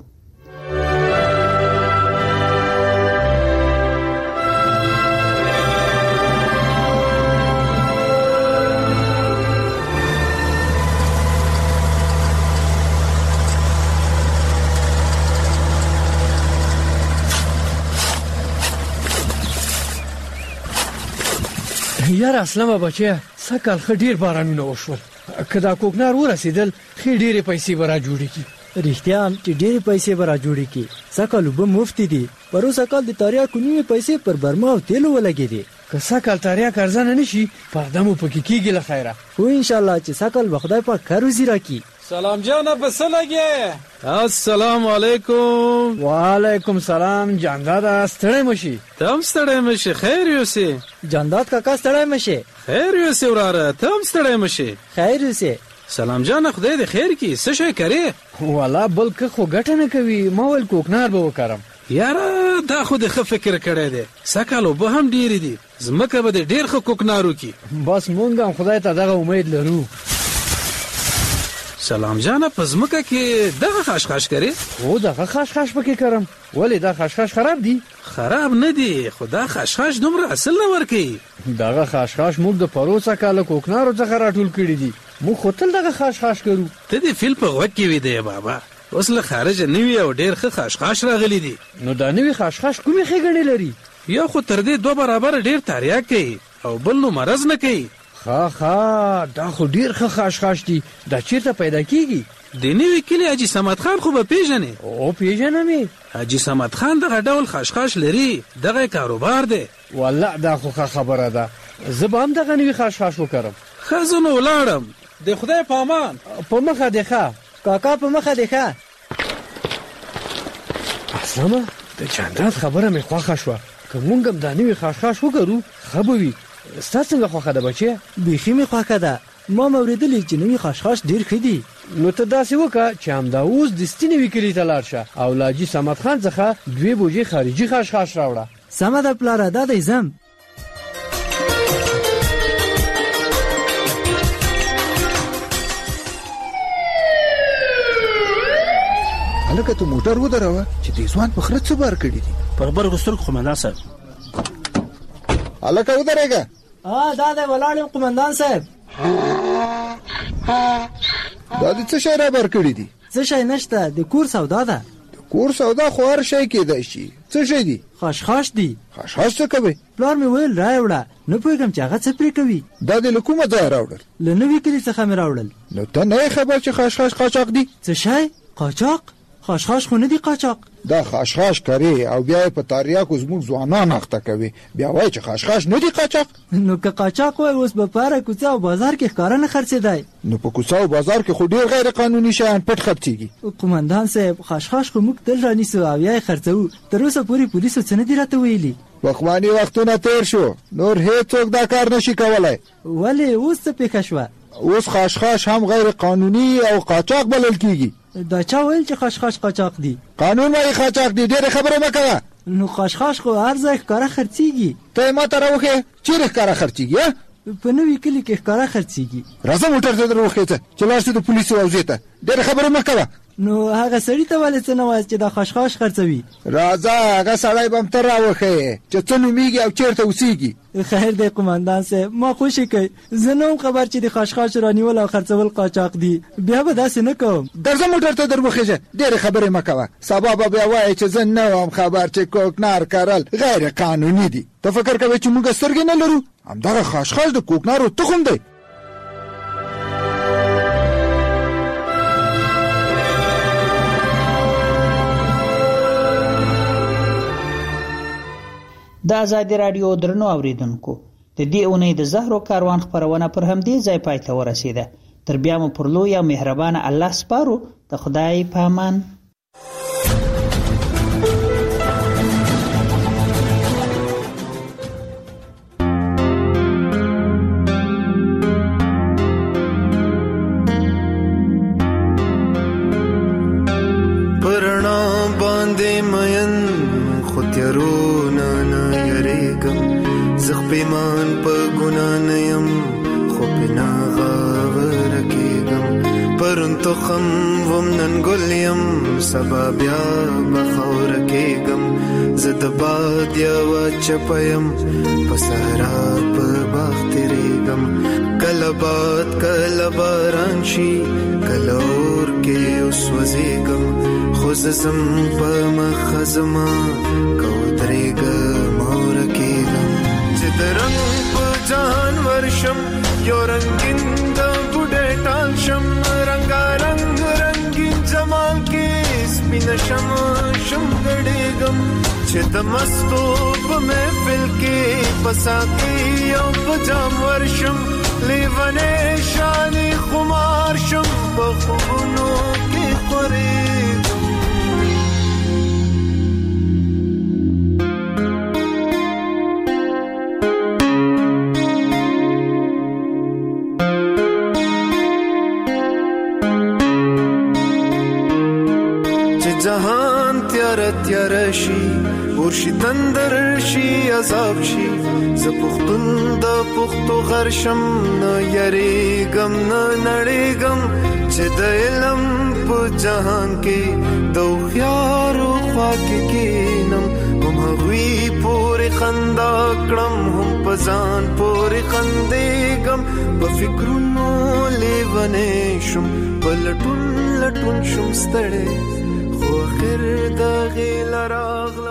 یار اسلامه بچیا سکل خډیر بارانونه وشول کدا کوکنار ورسېدل خې ډېرې پیسې برا جوړې کی رښتیا چې ډېرې پیسې برا جوړې کی سکل به مفتی دي پرو سکل د تاریا کونی پیسې پر برما او تیلو ولګې دي که سکل تاریا کارزانه نشي پردمو پکې کیږي له خیره خو ان شاء الله چې سکل بخدای پاک کارو زیرا کی. سلام جان بس لګي السلام علیکم. وعلیکم سلام جانداد ستړی مشي. تم ستړی مشي خیر یوسي. جانداد کاکا ستړی مشي. خیر یوسي وراره تم ستړی مشي. خیر یوسي. سلام جان خدای دې خیر کی څه شي کوي. والا بلکې خو ګټه نه کوي، ما ول کوکنار به وکړم. یاره دا خو د ښه فکر کړی دی، سکه لوبه هم ډېرې دي، ځمکه به د ډېر ښه کوکنار وکړي. بس مونږ هم خدای ته دغه امید لرو. سلام جانه په ځمکه کې دغه خشخاش کوي؟ هو دغه خشخاش پکې کرم. ولې دا خشخاش خراب دي؟ خراب نه دي، خو دا خشخاش دومره اصل نه ورکوي. دغه خشخاش موږ د پروسه کاله کوکنارو څخه راټول کړي دي، موږ خو تل دغه خشخاش کرو. ته د فیل په غوږ کې ویده بابا، اوس له خارجه نوي او ډېر ښه خشخاش راغلي دي. نو دا نوي خشخاش کومې ښېګڼې لري؟ یو خو تر دې دوه برابره ډېر تریاک کوي او بل نو مرض نه کوي. ښه ښه دا خو ډېر ښه خشخاش دي. دا چیرته پیدا کیږي؟ د نوي کلي حاجي صمد خان خو به پیژنې؟ او پیژنم یې. حاجي صمد خان دغه ډول خشخاش لري، دغه کاروبار دی. والله دا خو ښه خبره ده، زه به هم دغه نوي خشخاش وکړم. ښه زه نو ولاړم، د خدای په امان. په مخه دې ښه کاکا، په مخه دې ښه. اسلامه د جانداد خبره مې خوښه شوه، که مونږ هم دا نوي خشخاش وکړو ښه به وي. ستا څنګه خوښه ده بچیه؟ بیخي مې خوښه ده، ما مې اورېدلي چې نوي خشخاش ډېر ښه دي. نو ته داسې وکړه چې همدا اوس دستي نوي کلي ته لاړ شه او له حاجي صمد خان څخه دوې بوجې خارجي خشخاش راوړه. سمه ده پلاره، دا دی ځم. هلکه ته موټر ودروه چې دې ځوان په خره څه بار کړي دي. په غبرګو سترګو قومندان صاحب. هلکه ودرېږه. ها دا دی ولاړ یم قومندان صاحب. دا دې څه شی را بار کړي دي؟ څه شی نشته، د کور سودا ده. د کور سودا خو هر شی کېدای شي. څه شی دي؟ خشخاش دي. خشخاش څه کوي؟ پلار مې ویل راوړه، نه پوهېږم چې هغه څه پرې کوي. دا دې له کومه ځایه راوړل؟ له نوي کلي څخه مې راوړل. نو ته نه یې خبر چې خشخاش قاچاق دي؟ څه شی؟ قاچاق؟ خشخاش خو نه دي قاچاق. دا خشخاش کوي او بیا په تاریاکو زموږ ځوانان اخته کوي، بیا وایي چې خشخاش نه دي قاچاق. نو که قاچاق وای اوس به په هره کوڅه او بازار کې ښکاره نه خرڅېدی. نو په کوڅه او بازار کې خو ډېر غیر قانوني شیان پټ خرڅېږي. قومندان صاحب خشخاش خو موږ تل رانیسو او یا یې خرڅوو، تر اوسه پورې پولیسو څه نه دي راته ویلي. پخواني وختونه تېر شو، نور هېڅوک دا کار نشي کولی. ولې اوس څه پېښه شوه؟ اوس خشخاش هم غیر قانوني او قاچاق بلل کېږي. دا چا ویل چې خشخاش قاچاق دي؟ قانون وايي قاچاق دي، ډېرې خبرې مه کوه. نو خشخاش خو هر ځای ښکاره خرڅېږي. ته یې ما ته راوښیې چېرې ښکاره خرڅېږي؟ په نوي کلي کې ښکاره خرڅېږي. راځه موټر ته در وښیېڅه چې لاړ شو د پولیسو حوزې ته. ډېرې خبرې مه کوه. نو هغه سړي ته ولې څه نه وایاست چې دا خشخاش خرڅوي؟ راځه هغه سړی به م ته راوښیې چې څه نومېږي او چېرته اوسېږي. خیر دی قومندان صاحب، ما خوشي کوي، زه نه وم خبر چې د خشخاش رانیول او خرڅول قاچاق دي، بیا به داسې نه کوم. درځه موټر ته در وخېږه، ډېرې خبرې مه کوه، سبا به بیا وایې چې زه نه وم خبر چې کوکنار کرل غیر قانوني دي. ته فکر کوې چې موږ سترګې نه لرو؟ همدغه خشخاش د کوکنارو تخم دی. د ازادي رادیو درنو اوریدونکو، د دې اونۍ د زهرو کاروان خپرونه پر همدې ځای پای ته ورسېده. تر بیا مو پر لوی او مهربانه الله سپارو. د خدای په امان. پرنا باندې مین خو تیارونه نه یریږم، زه پیمان په ګناه نه یم خو پې نه غاوره کېږم. پرون تخم وم نن ګل یم، سبا بیا به خاوره کېږم. زه د باد یوه چپه یم، په صحرا په باغ تېرېږم. کله باد کله باران شي، کله اور کې وسوځېږم. خو زه ځم په مخه زما که ودرېږم او ورکېږم. چې د رنګ په جهان ورشم، یو رنګین د بوډۍ ټال شم. رنګارنګ رنګین جمال کې سپینه شم شم ګډېږم. چې د مستو په محفل کې په ساقي او په جام ورشم. لیونی شانې خمار شم، په خوبونو کې خورېږم. کور شي تندر شي عذاب شي ز پختون د پختو غرشم نه یریګم نه نړیګم چې د علم په جهان کې د خيار خوا کې کینم هم غوي پورې خندا کړم هم پزان پورې خندېګم په فکرونو لیونه شم پلټون لټون شم ستړې خو اخر د غیل راغ